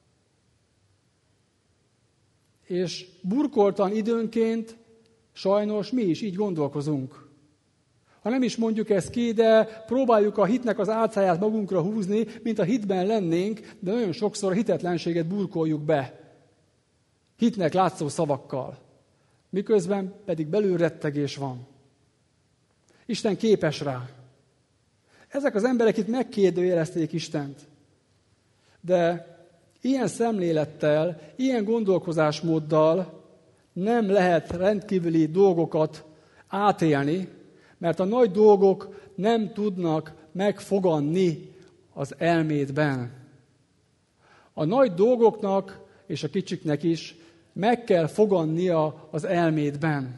És burkoltan időnként sajnos mi is így gondolkozunk. Ha nem is mondjuk ezt ki, de próbáljuk a hitnek az álcáját magunkra húzni, mint a hitben lennénk, de nagyon sokszor a hitetlenséget burkoljuk be. Hitnek látszó szavakkal. Miközben pedig belül rettegés van. Isten képes rá. Ezek az emberek itt megkérdőjelezték Istent. De ilyen szemlélettel, ilyen gondolkozásmóddal nem lehet rendkívüli dolgokat átélni, mert a nagy dolgok nem tudnak megfoganni az elmédben. A nagy dolgoknak és a kicsiknek is meg kell fogannia az elmédben.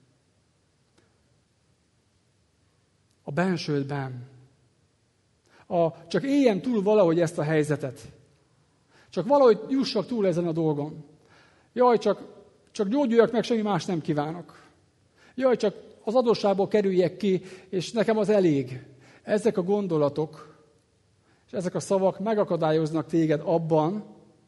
A bensődben. Csak éljen túl valahogy ezt a helyzetet. Csak valahogy jussak túl ezen a dolgon. Jaj, csak gyógyuljak meg, semmi más nem kívánok. Jaj, csak az adósságból kerüljek ki, és nekem az elég. Ezek a gondolatok, és ezek a szavak megakadályoznak téged abban,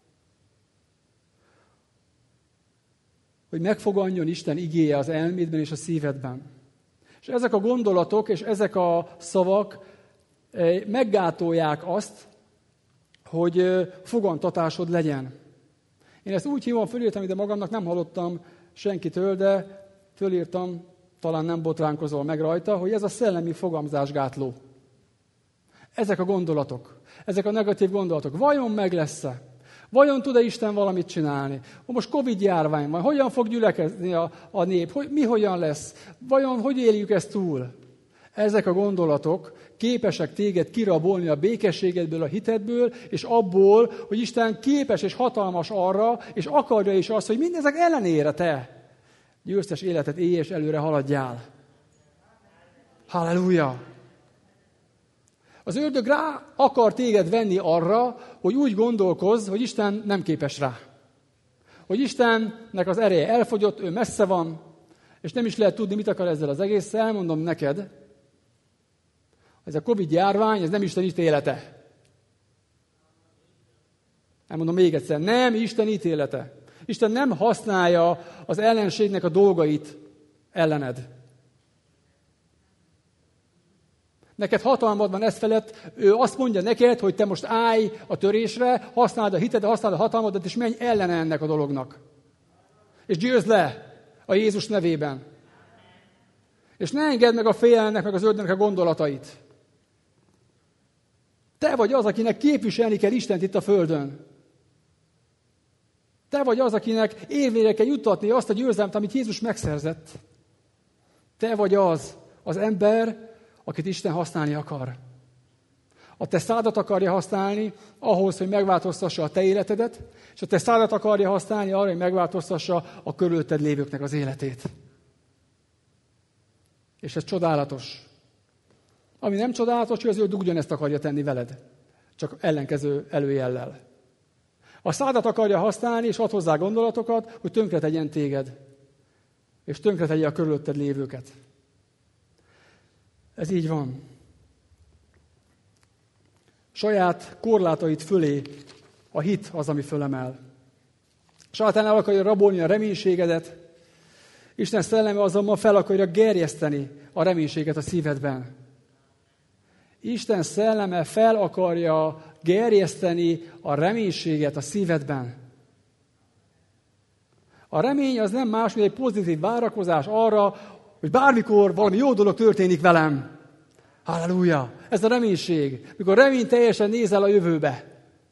hogy megfoganjon Isten igéje az elmédben és a szívedben. És ezek a gondolatok és ezek a szavak meggátolják azt, hogy fogantatásod legyen. Én ezt úgy hívom, fölírtam ide magamnak, nem hallottam senkitől, de fölírtam, talán nem botránkozol meg rajta, hogy ez a szellemi fogamzásgátló. Ezek a gondolatok, ezek a negatív gondolatok. Vajon meg lesz-e? Vajon tud-e Isten valamit csinálni? Most Covid-járvány van, hogyan fog gyülekezni a nép? Mi hogyan lesz? Vajon hogy éljük ezt túl? Ezek a gondolatok képesek téged kirabolni a békességedből, a hitedből, és abból, hogy Isten képes és hatalmas arra, és akarja is azt, hogy mindezek ellenére te győztes életet élj, és előre haladjál. Halleluja! Az ördög rá akar téged venni arra, hogy úgy gondolkozz, hogy Isten nem képes rá. Hogy Istennek az ereje elfogyott, ő messze van, és nem is lehet tudni, mit akar ezzel az egésszel. Elmondom neked, ez a Covid-járvány, ez nem Isten ítélete. Elmondom még egyszer, nem Isten ítélete. Isten nem használja az ellenségnek a dolgait ellened. Neked hatalmad van ez felett, ő azt mondja neked, hogy te most állj a törésre, használd a hitedet, használd a hatalmadat, és menj ellene ennek a dolognak. És győzd le a Jézus nevében. És ne engedd meg a félelemnek, meg az ördögnek a gondolatait. Te vagy az, akinek képviselni kell Istent itt a földön. Te vagy az, akinek érvényre kell juttatni azt a győzelmet, amit Jézus megszerzett. Te vagy az ember, akit Isten használni akar. A te szádat akarja használni ahhoz, hogy megváltoztassa a te életedet, és a te szádat akarja használni arra, hogy megváltoztassa a körülötted lévőknek az életét. És ez csodálatos. Ami nem csodálatos, hogy az ő ugyanezt akarja tenni veled. Csak ellenkező előjellel. A szádat akarja használni, és ad hozzá gondolatokat, hogy tönkretegyen téged. És tönkretegye a körülötted lévőket. Ez így van. Saját korlátait fölé a hit az, ami fölemel. Sátán el akarja rabolni a reménységedet, Isten szelleme azonban fel akarja gerjeszteni a reménységet a szívedben. Isten szelleme fel akarja gerjeszteni a reménységet a szívedben. A remény az nem más, mint egy pozitív várakozás arra, hogy bármikor valami jó dolog történik velem. Halleluja! Ez a reménység. Mikor reményteljesen nézel a jövőbe.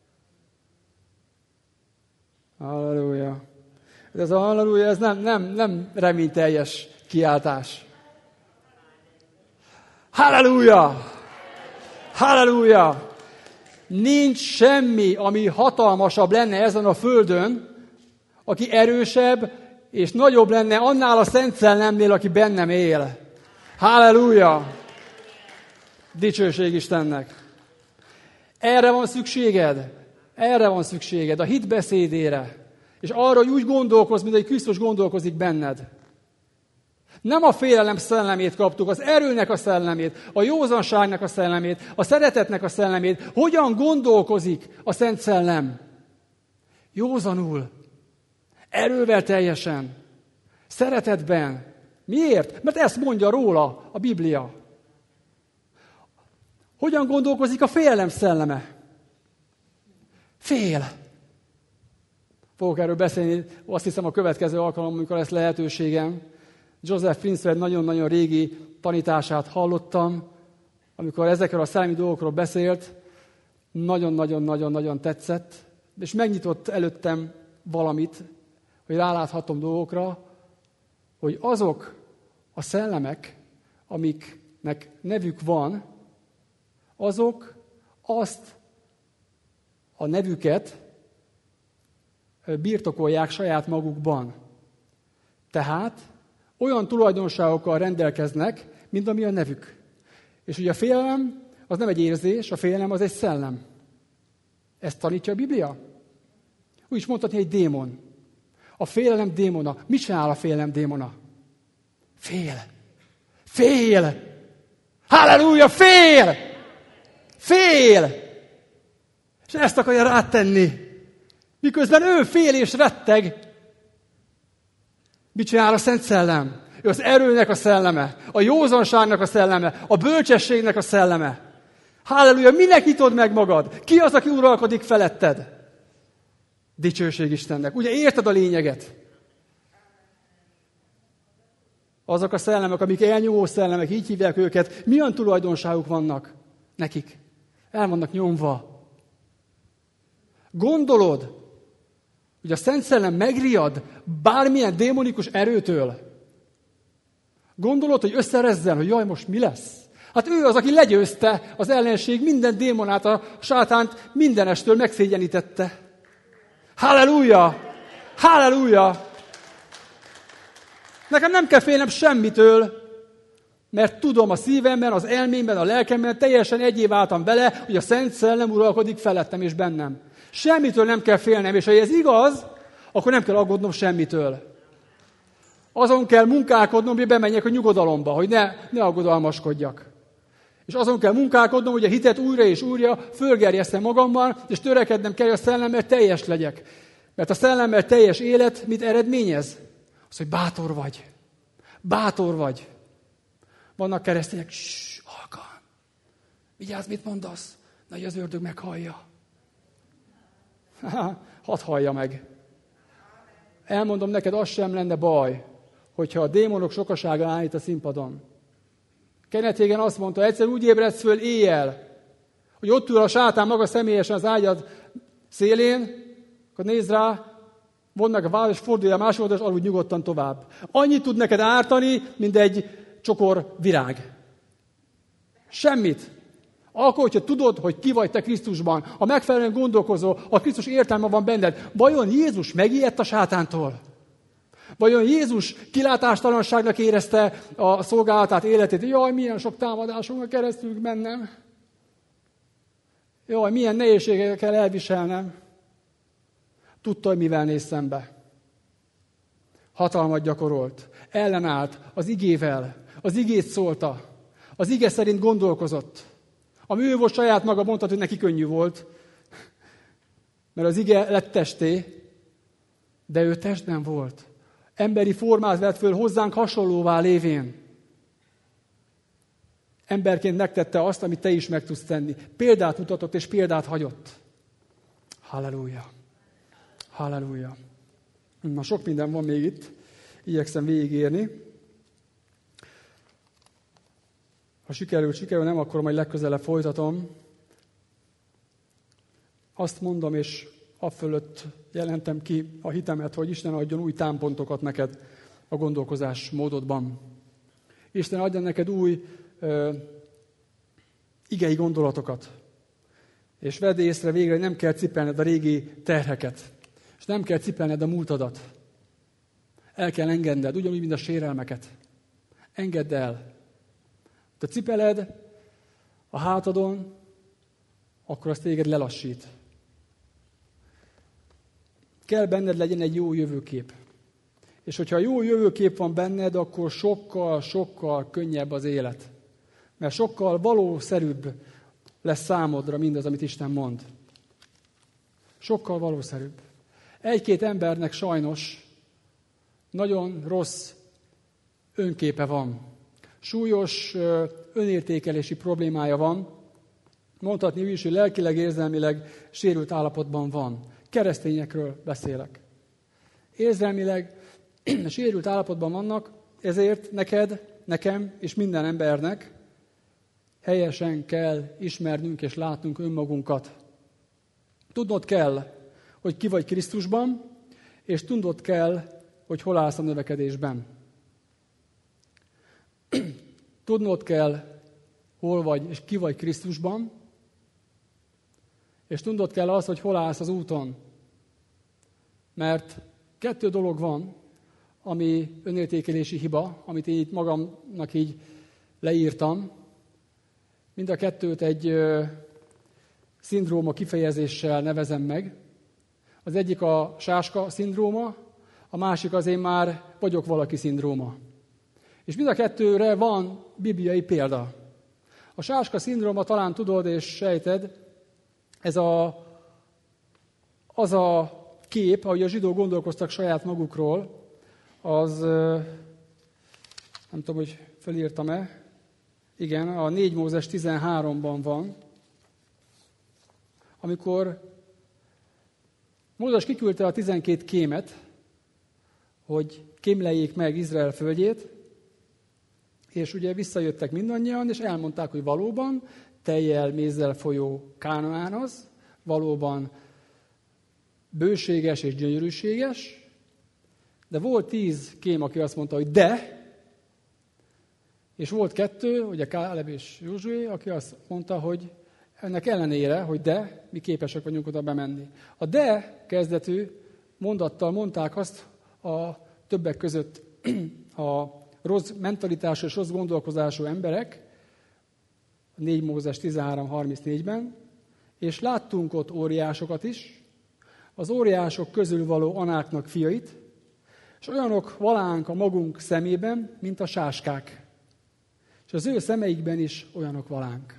Halleluja! Ez a halleluja, ez nem reményteljes kiáltás. Halleluja! Halleluja! Nincs semmi, ami hatalmasabb lenne ezen a földön, aki erősebb és nagyobb lenne annál a Szent Szellemnél, aki bennem él. Halleluja! Dicsőség Istennek! Erre van szükséged. Erre van szükséged. A hit beszédére. És arra, hogy úgy gondolkozz, mint hogy Krisztus gondolkozik benned. Nem a félelem szellemét kaptuk, az erőnek a szellemét, a józanságnak a szellemét, a szeretetnek a szellemét. Hogyan gondolkozik a Szent Szellem? Józanul. Erővel teljesen. Szeretetben. Miért? Mert ezt mondja róla a Biblia. Hogyan gondolkozik a félelem szelleme? Fél. Fogok erről beszélni, azt hiszem a következő alkalom, amikor lesz lehetőségem. Joseph Prince nagyon-nagyon régi tanítását hallottam, amikor ezekről a szellemi dolgokról beszélt, nagyon-nagyon-nagyon-nagyon tetszett, és megnyitott előttem valamit, hogy ráláthatom dolgokra, hogy azok a szellemek, amiknek nevük van, azok azt a nevüket birtokolják saját magukban. Tehát olyan tulajdonságokkal rendelkeznek, mint ami a nevük. És ugye a félelem az nem egy érzés, a félelem az egy szellem. Ezt tanítja a Biblia? Úgy is mondhatni, egy démon. A félelem démona. Mit csinál a félelem démona? Fél. Fél. Halleluja, fél! Fél! És ezt akarja rátenni. Miközben ő fél és retteg. Mit csinál a Szent Szellem? Ő az erőnek a szelleme, a józanságnak a szelleme, a bölcsességnek a szelleme. Halleluja, minek nyitod meg magad? Ki az, aki uralkodik feletted? Dicsőség Istennek. Ugye érted a lényeget? Azok a szellemek, amik elnyomó szellemek, így hívják őket, milyen tulajdonságuk vannak nekik? El vannak nyomva. Gondolod, hogy a Szent Szellem megriad bármilyen démonikus erőtől? Gondolod, hogy összerezzen, hogy jaj, most mi lesz? Hát ő az, aki legyőzte az ellenség minden démonát, a sátánt mindenestől megszégyenítette. Halleluja! Halleluja! Nekem nem kell félnem semmitől, mert tudom a szívemben, az elmémben, a lelkemben, teljesen egyé váltam vele, hogy a Szent Szellem uralkodik felettem és bennem. Semmitől nem kell félnem, és ha ez igaz, akkor nem kell aggódnom semmitől. Azon kell munkálkodnom, hogy bemenjek a nyugodalomba, hogy ne aggodalmaskodjak. És azon kell munkálkodnom, hogy a hitet újra és újra fölgerjesztem magammal, és törekednem kell, hogy a szellemmel teljes legyek. Mert a szellemmel teljes élet mit eredményez? Az, hogy bátor vagy. Bátor vagy. Vannak keresztények, halkan. Vigyázz, mit mondasz? Nehogy az ördög meghallja. Hadd hallja meg. Elmondom neked, az sem lenne baj, hogyha a démonok sokasága állít a színpadon. Kenneth Hagin azt mondta, egyszer úgy ébredsz föl éjjel, hogy ott ül a sátán maga személyesen az ágyad szélén, akkor nézd rá, mondd meg a váll, és fordulj a másik oldalra, és aludj nyugodtan tovább. Annyit tud neked ártani, mint egy csokor virág. Semmit. Akkor, hogyha tudod, hogy ki vagy te Krisztusban, ha megfelelően gondolkozol, a Krisztus értelme van benned, vajon Jézus megijedt a sátántól? Vajon Jézus kilátástalanságnak érezte a szolgálatát, életét? Jaj, milyen sok támadáson keresztül mennem. Jaj, milyen nehézségeket kell elviselnem. Tudta, hogy mivel néz szembe. Hatalmat gyakorolt, ellenállt az igével, az igét szólta, az ige szerint gondolkozott. Ami ő volt saját maga, mondta, hogy neki könnyű volt, mert az ige lett testé, de ő testben volt. Emberi formát vett föl hozzánk hasonlóvá lévén. Emberként megtette azt, amit te is meg tudsz tenni. Példát mutatott és példát hagyott. Halleluja. Halleluja. Na, sok minden van még itt. Igyekszem végigérni. Ha sikerül, nem, akkor majd legközelebb folytatom. Azt mondom, és afölött jelentem ki a hitemet, hogy Isten adjon új támpontokat neked a gondolkozás módodban. Isten adjon neked új igei gondolatokat. És vedd észre végre, hogy nem kell cipelned a régi terheket. És nem kell cipelned a múltadat. El kell engedned, ugyanúgy, mint a sérelmeket. Engedd el. Ha cipeled a hátadon, akkor az téged lelassít. Kell benned legyen egy jó jövőkép. És hogyha jó jövőkép van benned, akkor sokkal könnyebb az élet. Mert sokkal valószerűbb lesz számodra mindaz, amit Isten mond. Sokkal valószerűbb. Egy-két embernek sajnos nagyon rossz önképe van. Súlyos önértékelési problémája van. Mondhatni úgy is, hogy lelkileg, érzelmileg sérült állapotban van. Keresztényekről beszélek. Érzelmileg sérült állapotban vannak, ezért neked, nekem és minden embernek helyesen kell ismernünk és látnunk önmagunkat. Tudnod kell, hogy ki vagy Krisztusban, és tudnod kell, hogy hol állsz a növekedésben. Tudnod kell, hol vagy és ki vagy Krisztusban, és tudnod kell azt, hogy hol állsz az úton. Mert 2 dolog van, ami önértékelési hiba, amit én itt magamnak így leírtam. Mind a 2 egy szindróma kifejezéssel nevezem meg. Az egyik a sáska szindróma, a másik az én már vagyok valaki szindróma. És mind a 2-re van bibliai példa. A sáska szindróma, talán tudod és sejted, ez az a kép, ahogy a zsidók gondolkoztak saját magukról, az, nem tudom, hogy felírtam-e, igen, a 4 Mózes 13-ban van, amikor Mózes kiküldte a 12 kémet, hogy kémleljék meg Izrael földjét, és ugye visszajöttek mindannyian, és elmondták, hogy valóban tejjel, mézzel folyó Kánaán az, valóban bőséges és gyönyörűséges, de volt 10 kém, aki azt mondta, hogy de, és volt 2, ugye Káleb és Józsué, aki azt mondta, hogy ennek ellenére, hogy de, mi képesek vagyunk oda bemenni. A de kezdetű mondattal mondták azt a többek között a rossz mentalitású és rossz gondolkozású emberek, 4 Mózes 13.34-ben, és láttunk ott óriásokat is, az óriások közül való Anáknak fiait, és olyanok valánk a magunk szemében, mint a sáskák. És az ő szemeikben is olyanok valánk.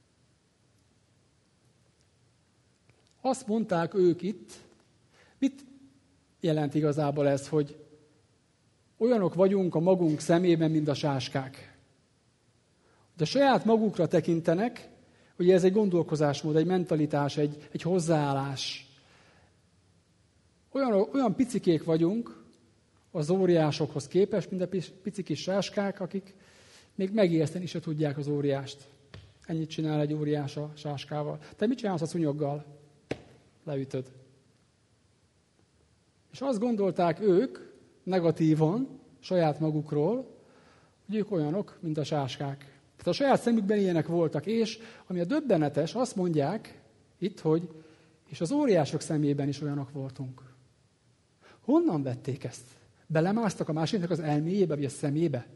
Azt mondták ők itt, mit jelent igazából ez, hogy Olyanok vagyunk a magunk szemében, mint a sáskák. De saját magukra tekintenek, ugye ez egy gondolkozásmód, egy mentalitás, egy hozzáállás. Olyan picikék vagyunk az óriásokhoz képest, mint a pici kis sáskák, akik még megijeszteni is tudják az óriást. Ennyit csinál egy óriás a sáskával. Te mit csinálsz a szúnyoggal? Leütöd. És azt gondolták ők negatívan, saját magukról, hogy ők olyanok, mint a sáskák. Tehát a saját szemükben ilyenek voltak, és ami a döbbenetes, azt mondják itt, hogy és az óriások szemében is olyanok voltunk. Honnan vették ezt? Belemásztak a másiknak az elméjébe, vagy a szemébe?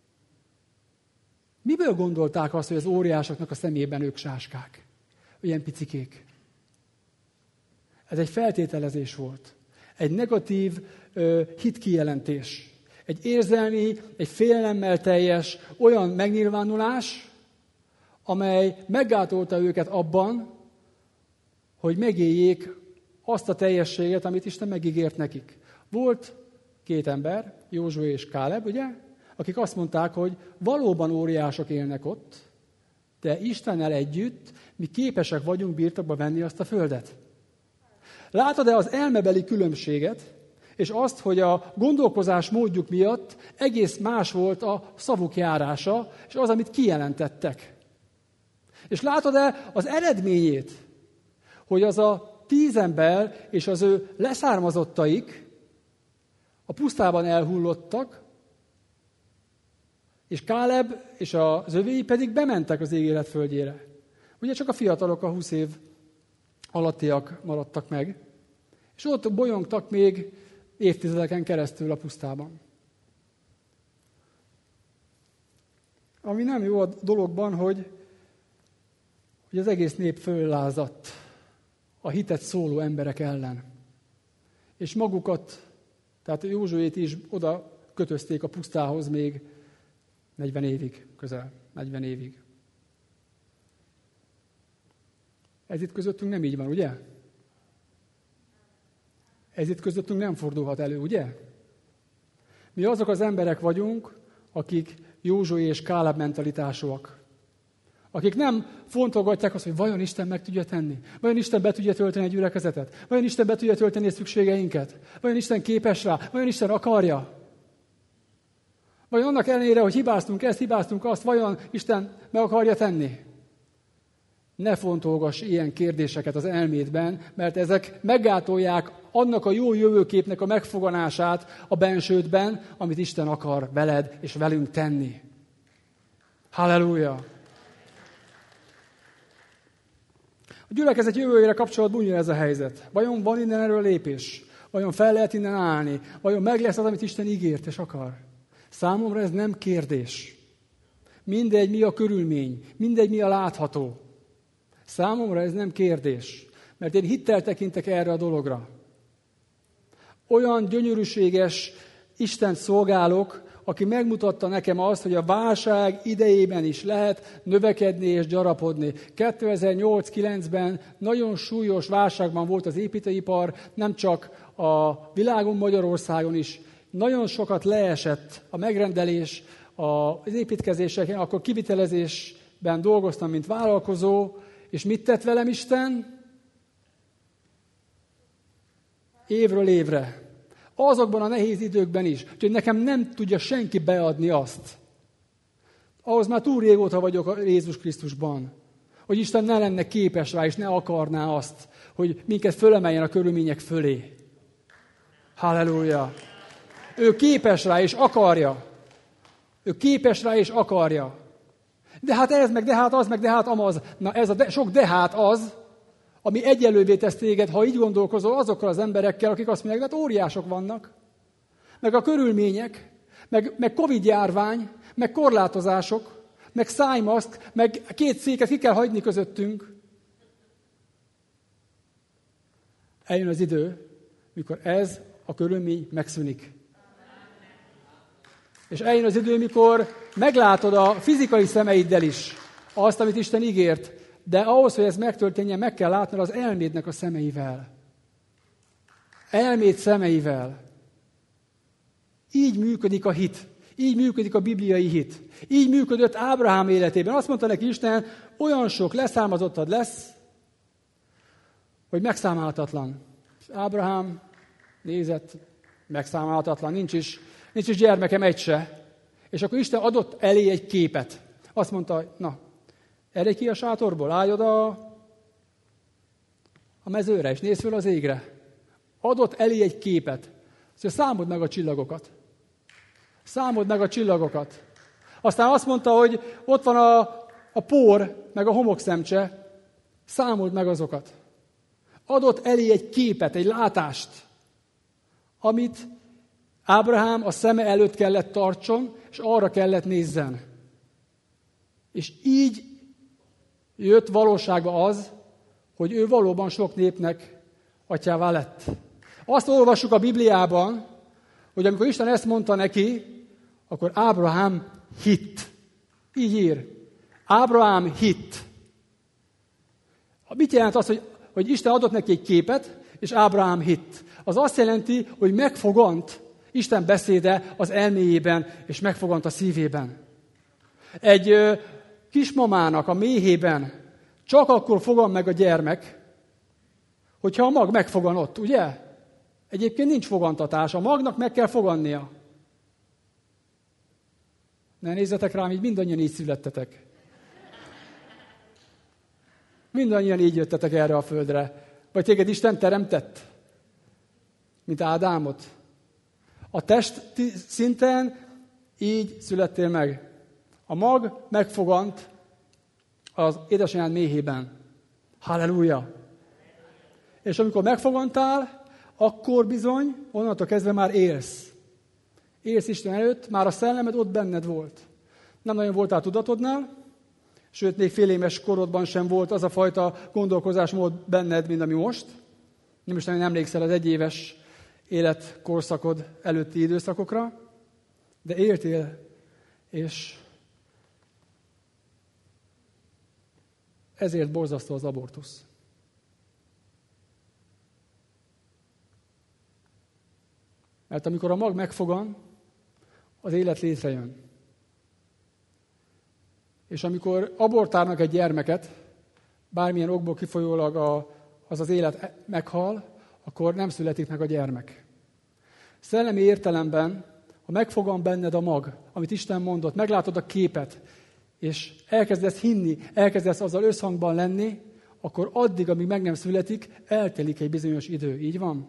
Miből gondolták azt, hogy az óriásoknak a szemében ők sáskák? Ilyen picikék. Ez egy feltételezés volt. Egy negatív hitkijelentés. Egy érzelmi, egy félelemmel teljes olyan megnyilvánulás, amely meggátolta őket abban, hogy megéljék azt a teljességet, amit Isten megígért nekik. Volt két ember, Józsué és Káleb, ugye? Akik azt mondták, hogy valóban óriások élnek ott, de Istennel együtt mi képesek vagyunk birtokba venni azt a földet. Látod-e az elmebeli különbséget, és azt, hogy a gondolkozás módjuk miatt egész más volt a szavuk járása, és az, amit kijelentettek. És látod-e az eredményét, hogy az a 10 ember és az ő leszármazottaik a pusztában elhullottak, és Káleb és az övéi pedig bementek az ígéret földjére. Ugye csak a fiatalok, a 20 év alattiak maradtak meg, és ott bolyongtak még évtizedeken keresztül a pusztában. Ami nem jó a dologban, hogy az egész nép föllázadt a hitet szóló emberek ellen. És magukat, tehát Józsuét is oda kötözték a pusztához még 40 évig, közel 40 évig. Ez itt közöttünk nem így van, ugye? Ez itt közöttünk nem fordulhat elő, ugye? Mi azok az emberek vagyunk, akik Józsué és Káleb mentalitásúak. Akik nem fontolgatják azt, hogy vajon Isten meg tudja tenni? Vajon Isten be tudja tölteni egy gyülekezetet? Vajon Isten be tudja tölteni a szükségeinket? Vajon Isten képes rá? Vajon Isten akarja? Vajon annak ellenére, hogy hibáztunk ezt, hibáztunk azt, vajon Isten meg akarja tenni? Ne fontolgass ilyen kérdéseket az elmédben, mert ezek meggátolják annak a jó jövőképnek a megfoganását a bensődben, amit Isten akar veled és velünk tenni. Halleluja! A gyülekezet jövőjére kapcsolatban ugyan ez a helyzet. Vajon van innen erről lépés? Vajon fel lehet innen állni? Vajon meg lesz az, amit Isten ígért és akar? Számomra ez nem kérdés. Mindegy, mi a körülmény, mindegy, mi a látható. Számomra ez nem kérdés, mert én hittel tekintek erre a dologra. Olyan gyönyörűséges Istent szolgálok, aki megmutatta nekem azt, hogy a válság idejében is lehet növekedni és gyarapodni. 2008-9-ben nagyon súlyos válságban volt az építőipar, nem csak a világon, Magyarországon is. Nagyon sokat leesett a megrendelés, az építkezéseken, akkor kivitelezésben dolgoztam, mint vállalkozó, és mit tett velem Isten? Évről évre. Azokban a nehéz időkben is. Úgyhogy nekem nem tudja senki beadni azt. Ahhoz már túl régóta vagyok Jézus Krisztusban. Hogy Isten ne lenne képes rá, és ne akarná azt, hogy minket fölemeljen a körülmények fölé. Halleluja! Ő képes rá, és akarja. Ő képes rá, és akarja. De hát ez, meg de hát az, meg de hát amaz. Na ez a sok de hát az, ami egyenlővé tesz téged, ha így gondolkozol azokkal az emberekkel, akik azt mondják, de hát óriások vannak. Meg a körülmények, meg Covid-járvány, meg korlátozások, meg szájmaszk, meg 2 széket ki kell hagyni közöttünk. Eljön az idő, mikor ez a körülmény megszűnik. És eljön az idő, mikor meglátod a fizikai szemeiddel is azt, amit Isten ígért, de ahhoz, hogy ez megtörténjen, meg kell látnod az elmédnek a szemeivel. Elméd szemeivel. Így működik a hit. Így működik a bibliai hit. Így működött Ábrahám életében. Azt mondta neki Isten, olyan sok leszármazottad lesz, hogy megszámálhatatlan. Ábrahám nézett, megszámálhatatlan, nincs is gyermekem egy se. És akkor Isten adott elé egy képet. Azt mondta, na, eredj ki a sátorból, állj oda a mezőre, és nézz föl az égre. Adott elé egy képet. Szóval számold meg a csillagokat. Számold meg a csillagokat. Aztán azt mondta, hogy ott van a por, meg a homokszemcse, számold meg azokat. Adott elé egy képet, egy látást, amit Ábrahám a szeme előtt kellett tartson, és arra kellett nézzen. És így jött valóságba az, hogy ő valóban sok népnek atyává lett. Azt olvassuk a Bibliában, hogy amikor Isten ezt mondta neki, akkor Ábrahám hitt. Így ír. Ábrahám hitt. Mit jelent az, hogy Isten adott neki egy képet, és Ábrahám hitt? Az azt jelenti, hogy megfogant Isten beszéde az elméjében, és megfogant a szívében. Egy kismamának a méhében csak akkor fogan meg a gyermek, hogyha a mag megfogan ott, ugye? Egyébként nincs fogantatás, a magnak meg kell fogannia. Ne nézzetek rám, így mindannyian így születtetek. Mindannyian így jöttetek erre a földre. Vagy téged Isten teremtett, mint Ádámot. A test szinten így születtél meg. A mag megfogant az édesanyád méhében. Halleluja! És amikor megfogantál, akkor bizony, onnantól kezdve már élsz. Élsz Isten előtt, már a szellemed ott benned volt. Nem nagyon voltál tudatodnál, sőt, még féléves korodban sem volt az a fajta gondolkozásmód benned, mint ami most. Nem is nagyon emlékszel az egyéves életkorszakod előtti időszakokra, de éltél, és ezért borzasztó az abortusz. Mert amikor a mag megfogan, az élet létrejön. És amikor abortálnak egy gyermeket, bármilyen okból kifolyólag az élet meghal, akkor nem születik meg a gyermek. Szellemi értelemben, ha megfogan benned a mag, amit Isten mondott, meglátod a képet, és elkezdesz hinni, elkezdesz azzal összhangban lenni, akkor addig, amíg meg nem születik, eltelik egy bizonyos idő. Így van?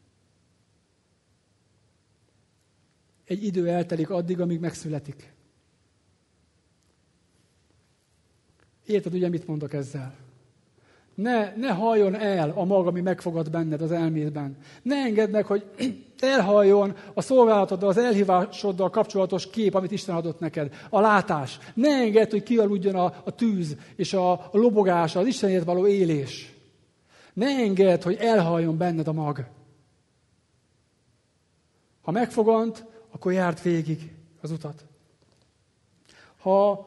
Egy idő eltelik addig, amíg megszületik. Érted ugye, mit mondok ezzel? Ne halljon el a mag, ami megfogad benned az elmédben. Ne engedd meg, hogy elhalljon a szolgálatoddal, az elhívásoddal kapcsolatos kép, amit Isten adott neked. A látás. Ne engedd, hogy kialudjon a tűz és a lobogás, az Istenért való élés. Ne engedd, hogy elhalljon benned a mag. Ha megfogant, akkor járt végig az utat. Ha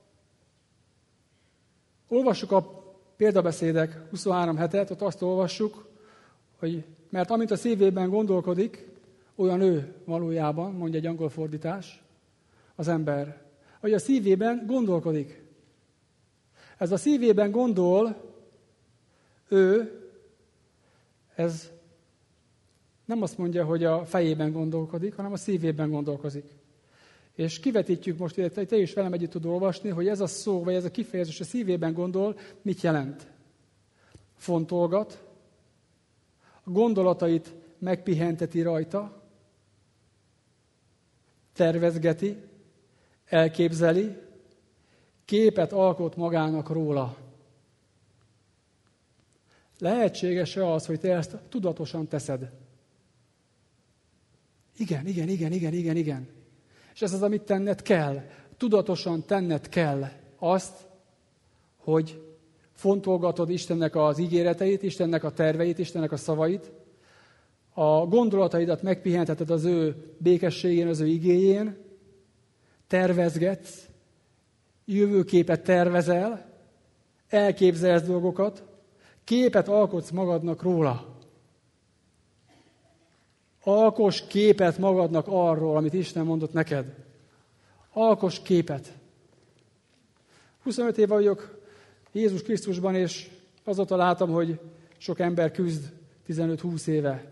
olvassuk a példabeszédek 23:7, ott azt olvassuk, hogy mert amint a szívében gondolkodik, olyan ő valójában, mondja egy angol fordítás, az ember. Hogy a szívében gondolkodik. Ez a szívében gondol, ő, ez nem azt mondja, hogy a fejében gondolkodik, hanem a szívében gondolkozik. És kivetítjük most, illetve te is velem együtt tud olvasni, hogy ez a szó, vagy ez a kifejezés a szívében gondol, mit jelent? Fontolgat, a gondolatait megpihenteti rajta, tervezgeti, elképzeli, képet alkot magának róla. Lehetséges-e az, hogy te ezt tudatosan teszed? Igen. És ez az, amit tenned kell. Tudatosan tenned kell azt, hogy fontolgatod Istennek az ígéreteit, Istennek a terveit, Istennek a szavait, a gondolataidat megpihenteted az ő békességén, az ő igéjén, tervezgetsz, jövőképet tervezel, elképzelsz dolgokat, képet alkotsz magadnak róla. Alkoss képet magadnak arról, amit Isten mondott neked. Alkoss képet. 25 éve vagyok Jézus Krisztusban, és azóta látom, hogy sok ember küzd 15-20 éve.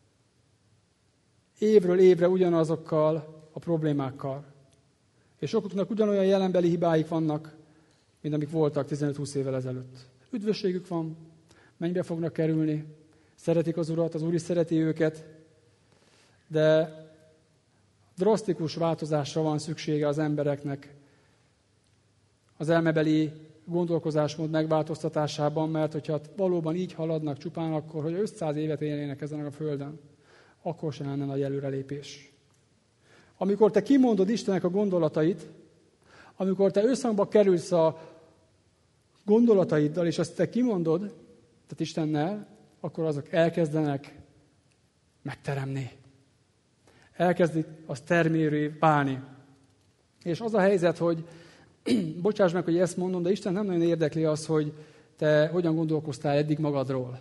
Évről évre ugyanazokkal a problémákkal. És sokuknak ugyanolyan jelenbeli hibáik vannak, mint amik voltak 15-20 évvel ezelőtt. Üdvösségük van, mennybe fognak kerülni, szeretik az Urat, az Úr is szereti őket, de drasztikus változásra van szüksége az embereknek az elmebeli gondolkozásmód megváltoztatásában, mert hogyha valóban így haladnak csupán akkor, hogy 500 évet élnének ezen a földön, akkor sem lenne nagy előrelépés. Amikor te kimondod Istennek a gondolatait, amikor te összhangba kerülsz a gondolataiddal, és azt te kimondod, tehát Istennel, akkor azok elkezdenek megteremni. Elkezdik az termérővé válni. És az a helyzet, hogy bocsáss meg, hogy ezt mondom, de Isten nem nagyon érdekli az, hogy te hogyan gondolkoztál eddig magadról.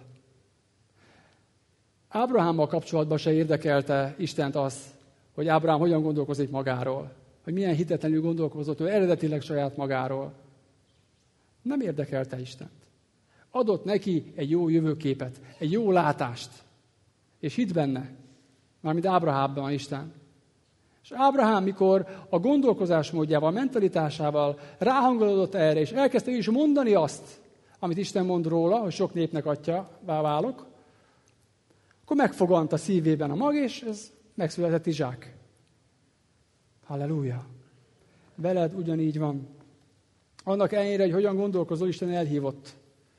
Ábrahámmal kapcsolatban se érdekelte Istent az, hogy Ábrahám hogyan gondolkozik magáról, hogy milyen hitetlenül gondolkozott ő eredetileg saját magáról. Nem érdekelte Istent. Adott neki egy jó jövőképet, egy jó látást, és hitt benne, mármint Ábrahámban Isten. És Ábrahám, mikor a gondolkozásmódjával, a mentalitásával ráhangolódott erre, és elkezdte is mondani azt, amit Isten mond róla, hogy sok népnek atyává válok, akkor megfogant a szívében a mag, és ez megszületett Izsák. Halleluja! Veled ugyanígy van. Annak ellenére, hogy hogyan gondolkozol, Isten elhívott,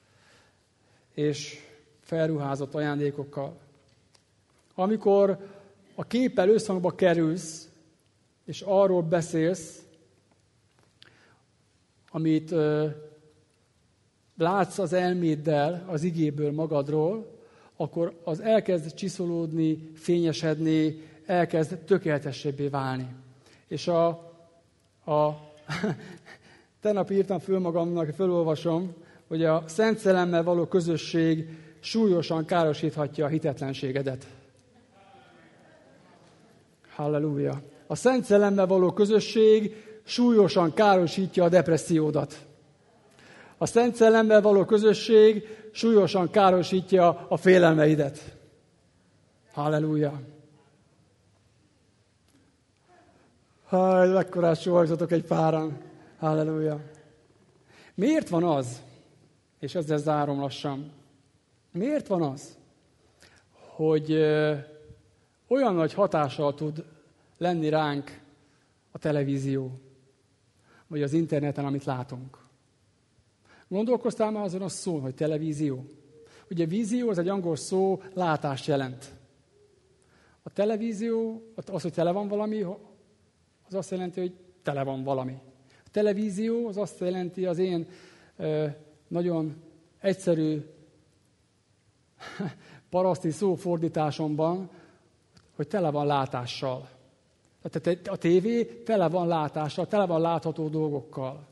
és felruházott ajándékokkal. Amikor a képpel összhangba kerülsz, és arról beszélsz, amit látsz az elméddel, az igéből magadról, akkor az elkezd csiszolódni, fényesedni, elkezd tökéletesebbé válni. És tegnap írtam föl magamnak, fölolvasom, hogy a Szent Szellemmel való közösség súlyosan károsíthatja a hitetlenségedet. Halleluja! A Szent Szellemmel való közösség súlyosan károsítja a depressziódat. A Szent Szellemmel való közösség súlyosan károsítja a félelmeidet. Halleluja! Mekkorát sohajtotok egy páran. Halleluja! Miért van az, és ezzel zárom lassan, miért van az, hogy olyan nagy hatással tud lenni ránk a televízió, vagy az interneten, amit látunk? Gondolkoztál már azon a szón, hogy televízió? Ugye vízió, az egy angol szó, látást jelent. A televízió, az, hogy tele van valami, az azt jelenti, hogy tele van valami. A televízió, az azt jelenti az én nagyon egyszerű paraszti szófordításomban, hogy tele van látással. Tehát a tévé tele van látással, tele van látható dolgokkal.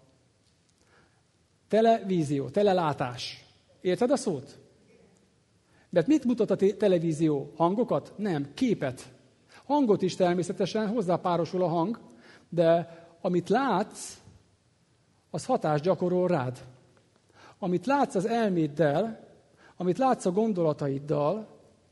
Televízió, telelátás. Érted a szót? Mert mit mutat a televízió? Hangokat? Nem, képet. Hangot is természetesen, hozzá párosul a hang, de amit látsz, az hatást gyakorol rád. Amit látsz az elméddel, amit látsz a gondolataiddal,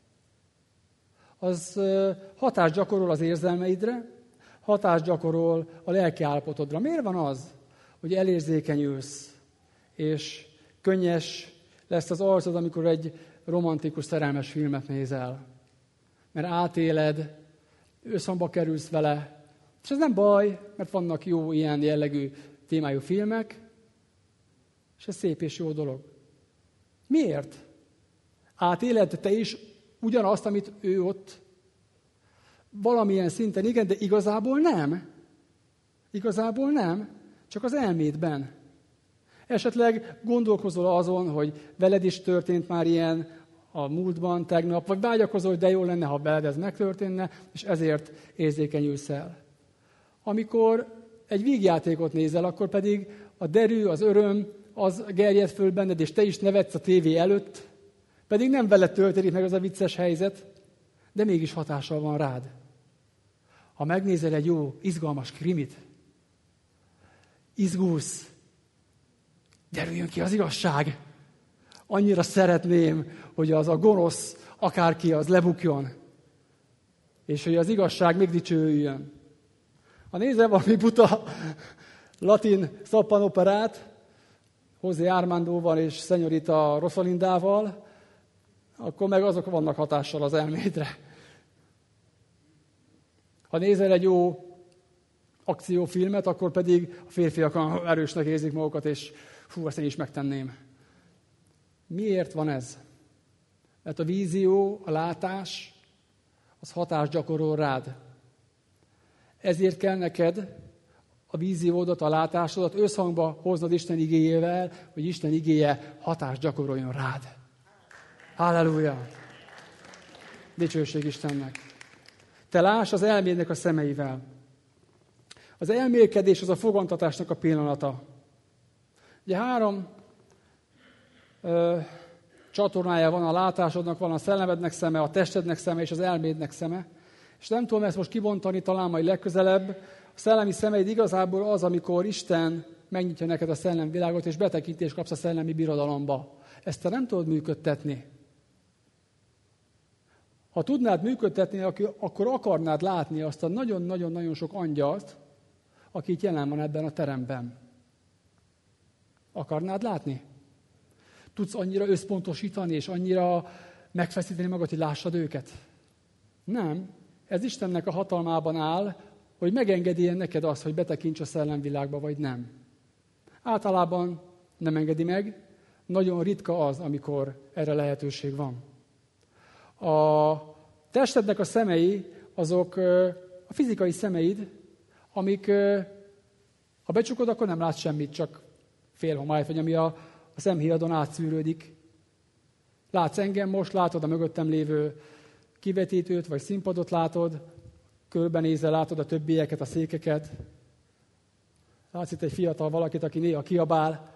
az hatást gyakorol az érzelmeidre, hatást gyakorol a lelkiállapotodra. Miért van az, hogy elérzékenyülsz, és könnyes lesz az arcod, amikor egy romantikus, szerelmes filmet nézel? Mert átéled, összhangba kerülsz vele, és ez nem baj, mert vannak jó ilyen jellegű témájú filmek, és ez szép és jó dolog. Miért? Átéled te is ugyanazt, amit ő ott valamilyen szinten, igen, de igazából nem. Igazából nem, csak az elmédben. Esetleg gondolkozol azon, hogy veled is történt már ilyen a múltban, tegnap, vagy vágyakozol, hogy de jó lenne, ha veled ez megtörténne, és ezért érzékenyülsz el. Amikor egy vígjátékot nézel, akkor pedig a derű, az öröm, az gerjed föl benned, és te is nevetsz a tévé előtt, pedig nem veled történik meg az a vicces helyzet, de mégis hatással van rád. Ha megnézel egy jó, izgalmas krimit, izgulsz, derüljön ki az igazság. Annyira szeretném, hogy az a gonosz, akárki az lebukjon, és hogy az igazság megdicsőüljön. Ha nézel valami buta latin szappanoperát, José Armandóval és Szenyorita Rosalindával, akkor meg azok vannak hatással az elmédre. Ha nézel egy jó akciófilmet, akkor pedig a férfiak erősnek érzik magukat, és ezt én is megtenném. Miért van ez? Mert a vízió, a látás, az hatást gyakorol rád. Ezért kell neked a víziódat, a látásodat összhangba hoznod Isten igéjével, hogy Isten igéje hatást gyakoroljon rád. Halleluja! Dicsőség Istennek! Te láss az elmédnek a szemeivel. Az elmélkedés az a fogantatásnak a pillanata. Ugye 3 csatornája van a látásodnak, van a szellemednek szeme, a testednek szeme és az elmédnek szeme. És nem tudom ezt most kibontani, talán majd legközelebb. A szellemi szemeid igazából az, amikor Isten megnyitja neked a szellemvilágot, és betekintést kapsz a szellemi birodalomba. Ezt te nem tudod működtetni. Ha tudnád működtetni, akkor akarnád látni azt a nagyon-nagyon-nagyon sok angyalt, aki itt jelen van ebben a teremben. Akarnád látni? Tudsz annyira összpontosítani, és annyira megfeszíteni magad, hogy lássad őket? Nem. Ez Istennek a hatalmában áll, hogy megengedi neked azt, hogy betekints a szellemvilágba, vagy nem. Általában nem engedi meg, nagyon ritka az, amikor erre lehetőség van. A testednek a szemei, azok a fizikai szemeid, amik, ha becsukod, akkor nem látsz semmit, csak félhomályt, vagy ami a szemhéjadon átszűrődik. Látsz engem most, látod a mögöttem lévő kivetítőt, vagy színpadot látod, körbenézel, látod a többieket, a székeket. Látsz itt egy fiatal valakit, aki néha kiabál.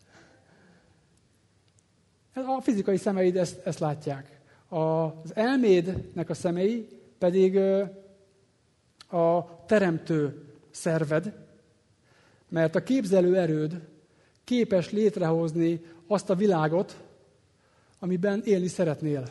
A fizikai szemeid ezt látják. Az elmédnek a szemei pedig a teremtő szerved, mert a képzelő erőd képes létrehozni azt a világot, amiben élni szeretnél.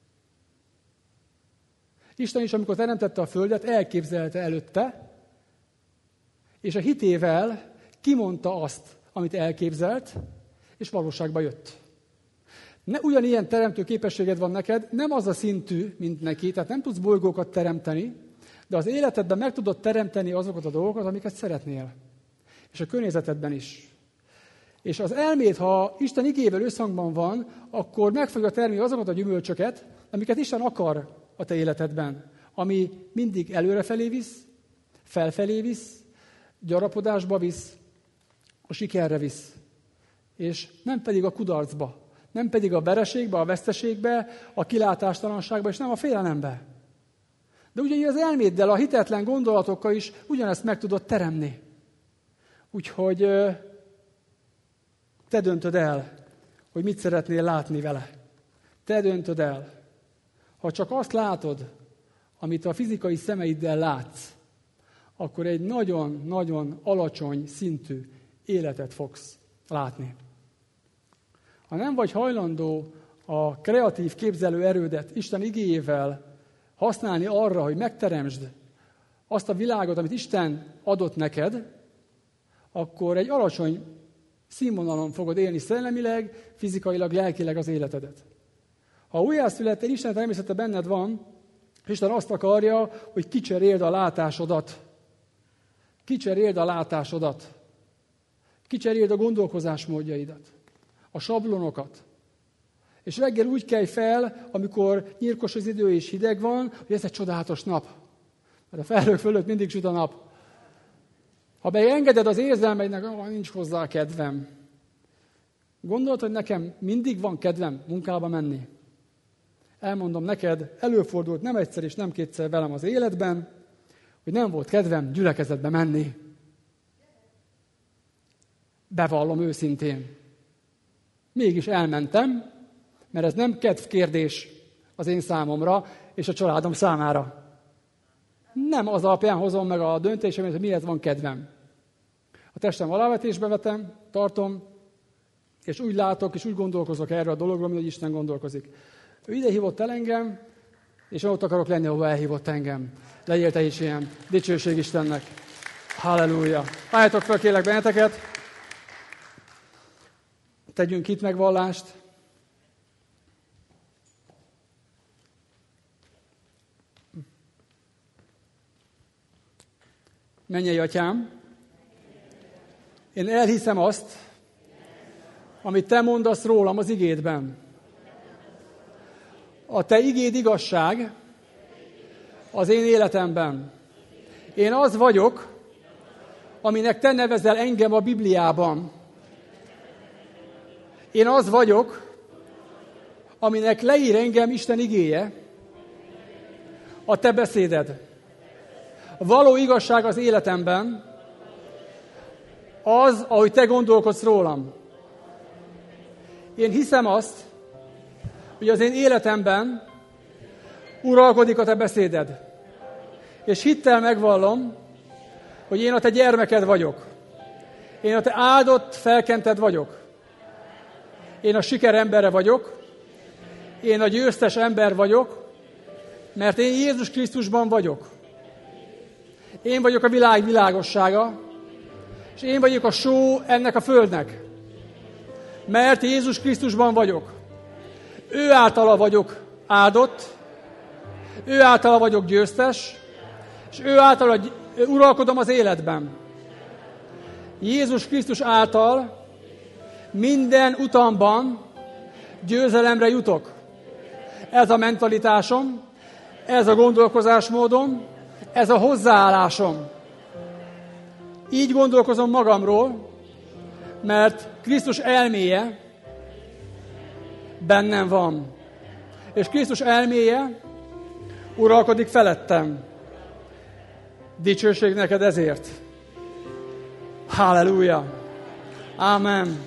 Isten is, amikor teremtette a földet, elképzelte előtte, és a hitével kimondta azt, amit elképzelt, és valóságba jött. Ugyanilyen teremtő képességed van neked, nem az a szintű, mint neki, tehát nem tudsz bolygókat teremteni, de az életedben meg tudod teremteni azokat a dolgokat, amiket szeretnél. És a környezetedben is. És az elméd, ha Isten igével összhangban van, akkor meg fogja termelni azokat a gyümölcsöket, amiket Isten akar a te életedben. Ami mindig előrefelé visz, felfelé visz, gyarapodásba visz, a sikerre visz. És nem pedig a kudarcba, nem pedig a vereségbe, a veszteségbe, a kilátástalanságba, és nem a félelembe. De ugyanígy az elméddel, a hitetlen gondolatokkal is ugyanezt meg tudod teremni. Úgyhogy te döntöd el, hogy mit szeretnél látni vele. Te döntöd el. Ha csak azt látod, amit a fizikai szemeiddel látsz, akkor egy nagyon-nagyon alacsony szintű életet fogsz látni. Ha nem vagy hajlandó a kreatív képzelő erődet Isten igéjével használni arra, hogy megteremtsd azt a világot, amit Isten adott neked, akkor egy alacsony színvonalon fogod élni szellemileg, fizikailag, lelkileg az életedet. Ha újjászülettél, Isten természete benned van, Isten azt akarja, hogy kicseréld a látásodat. Kicseréld a látásodat. Kicseréld a gondolkozásmódjaidat. A sablonokat. És reggel úgy kelj fel, amikor nyírkos az idő és hideg van, hogy ez egy csodálatos nap. Mert a felhők fölött mindig süt a nap. Ha beengeded az érzelmeidnek, nincs hozzá kedvem. Gondolod, hogy nekem mindig van kedvem munkába menni? Elmondom neked, előfordult nem egyszer és nem kétszer velem az életben, hogy nem volt kedvem gyülekezetbe menni. Bevallom őszintén. Mégis elmentem, mert ez nem kedvkérdés. az én számomra és a családom számára. Nem az alapján hozom meg a döntésemet, hogy mihez van kedvem. A testem alávetésbe vetem, tartom, és úgy látok, és úgy gondolkozok erről a dologról, mint hogy Isten gondolkozik. Ő ide hívott el engem, és ott akarok lenni, ahova elhívott engem. Legyél te is ilyen. Dicsőség Istennek. Halleluja. Álljatok fel, kérlek benneteket. Tegyünk itt megvallást. Mennyei Atyám, én elhiszem azt, amit Te mondasz rólam az igédben. A Te igéd igazság az én életemben. Én az vagyok, aminek Te nevezel engem a Bibliában. Én az vagyok, aminek leír engem Isten igéje, a Te beszéded. A való igazság az életemben az, ahogy Te gondolkodsz rólam. Én hiszem azt, hogy az én életemben uralkodik a Te beszéded. És hittel megvallom, hogy én a Te gyermeked vagyok. Én a Te áldott, felkented vagyok. Én a siker embere vagyok. Én a győztes ember vagyok, mert én Jézus Krisztusban vagyok. Én vagyok a világ világossága, és én vagyok a só ennek a földnek. Mert Jézus Krisztusban vagyok. Ő általa vagyok áldott, ő általa vagyok győztes, és ő általa uralkodom az életben. Jézus Krisztus által minden utamban győzelemre jutok. Ez a mentalitásom, ez a gondolkozásmódom, ez a hozzáállásom. Így gondolkozom magamról, mert Krisztus elméje bennem van. És Krisztus elméje uralkodik felettem. Dicsőség neked ezért. Halleluja. Amen.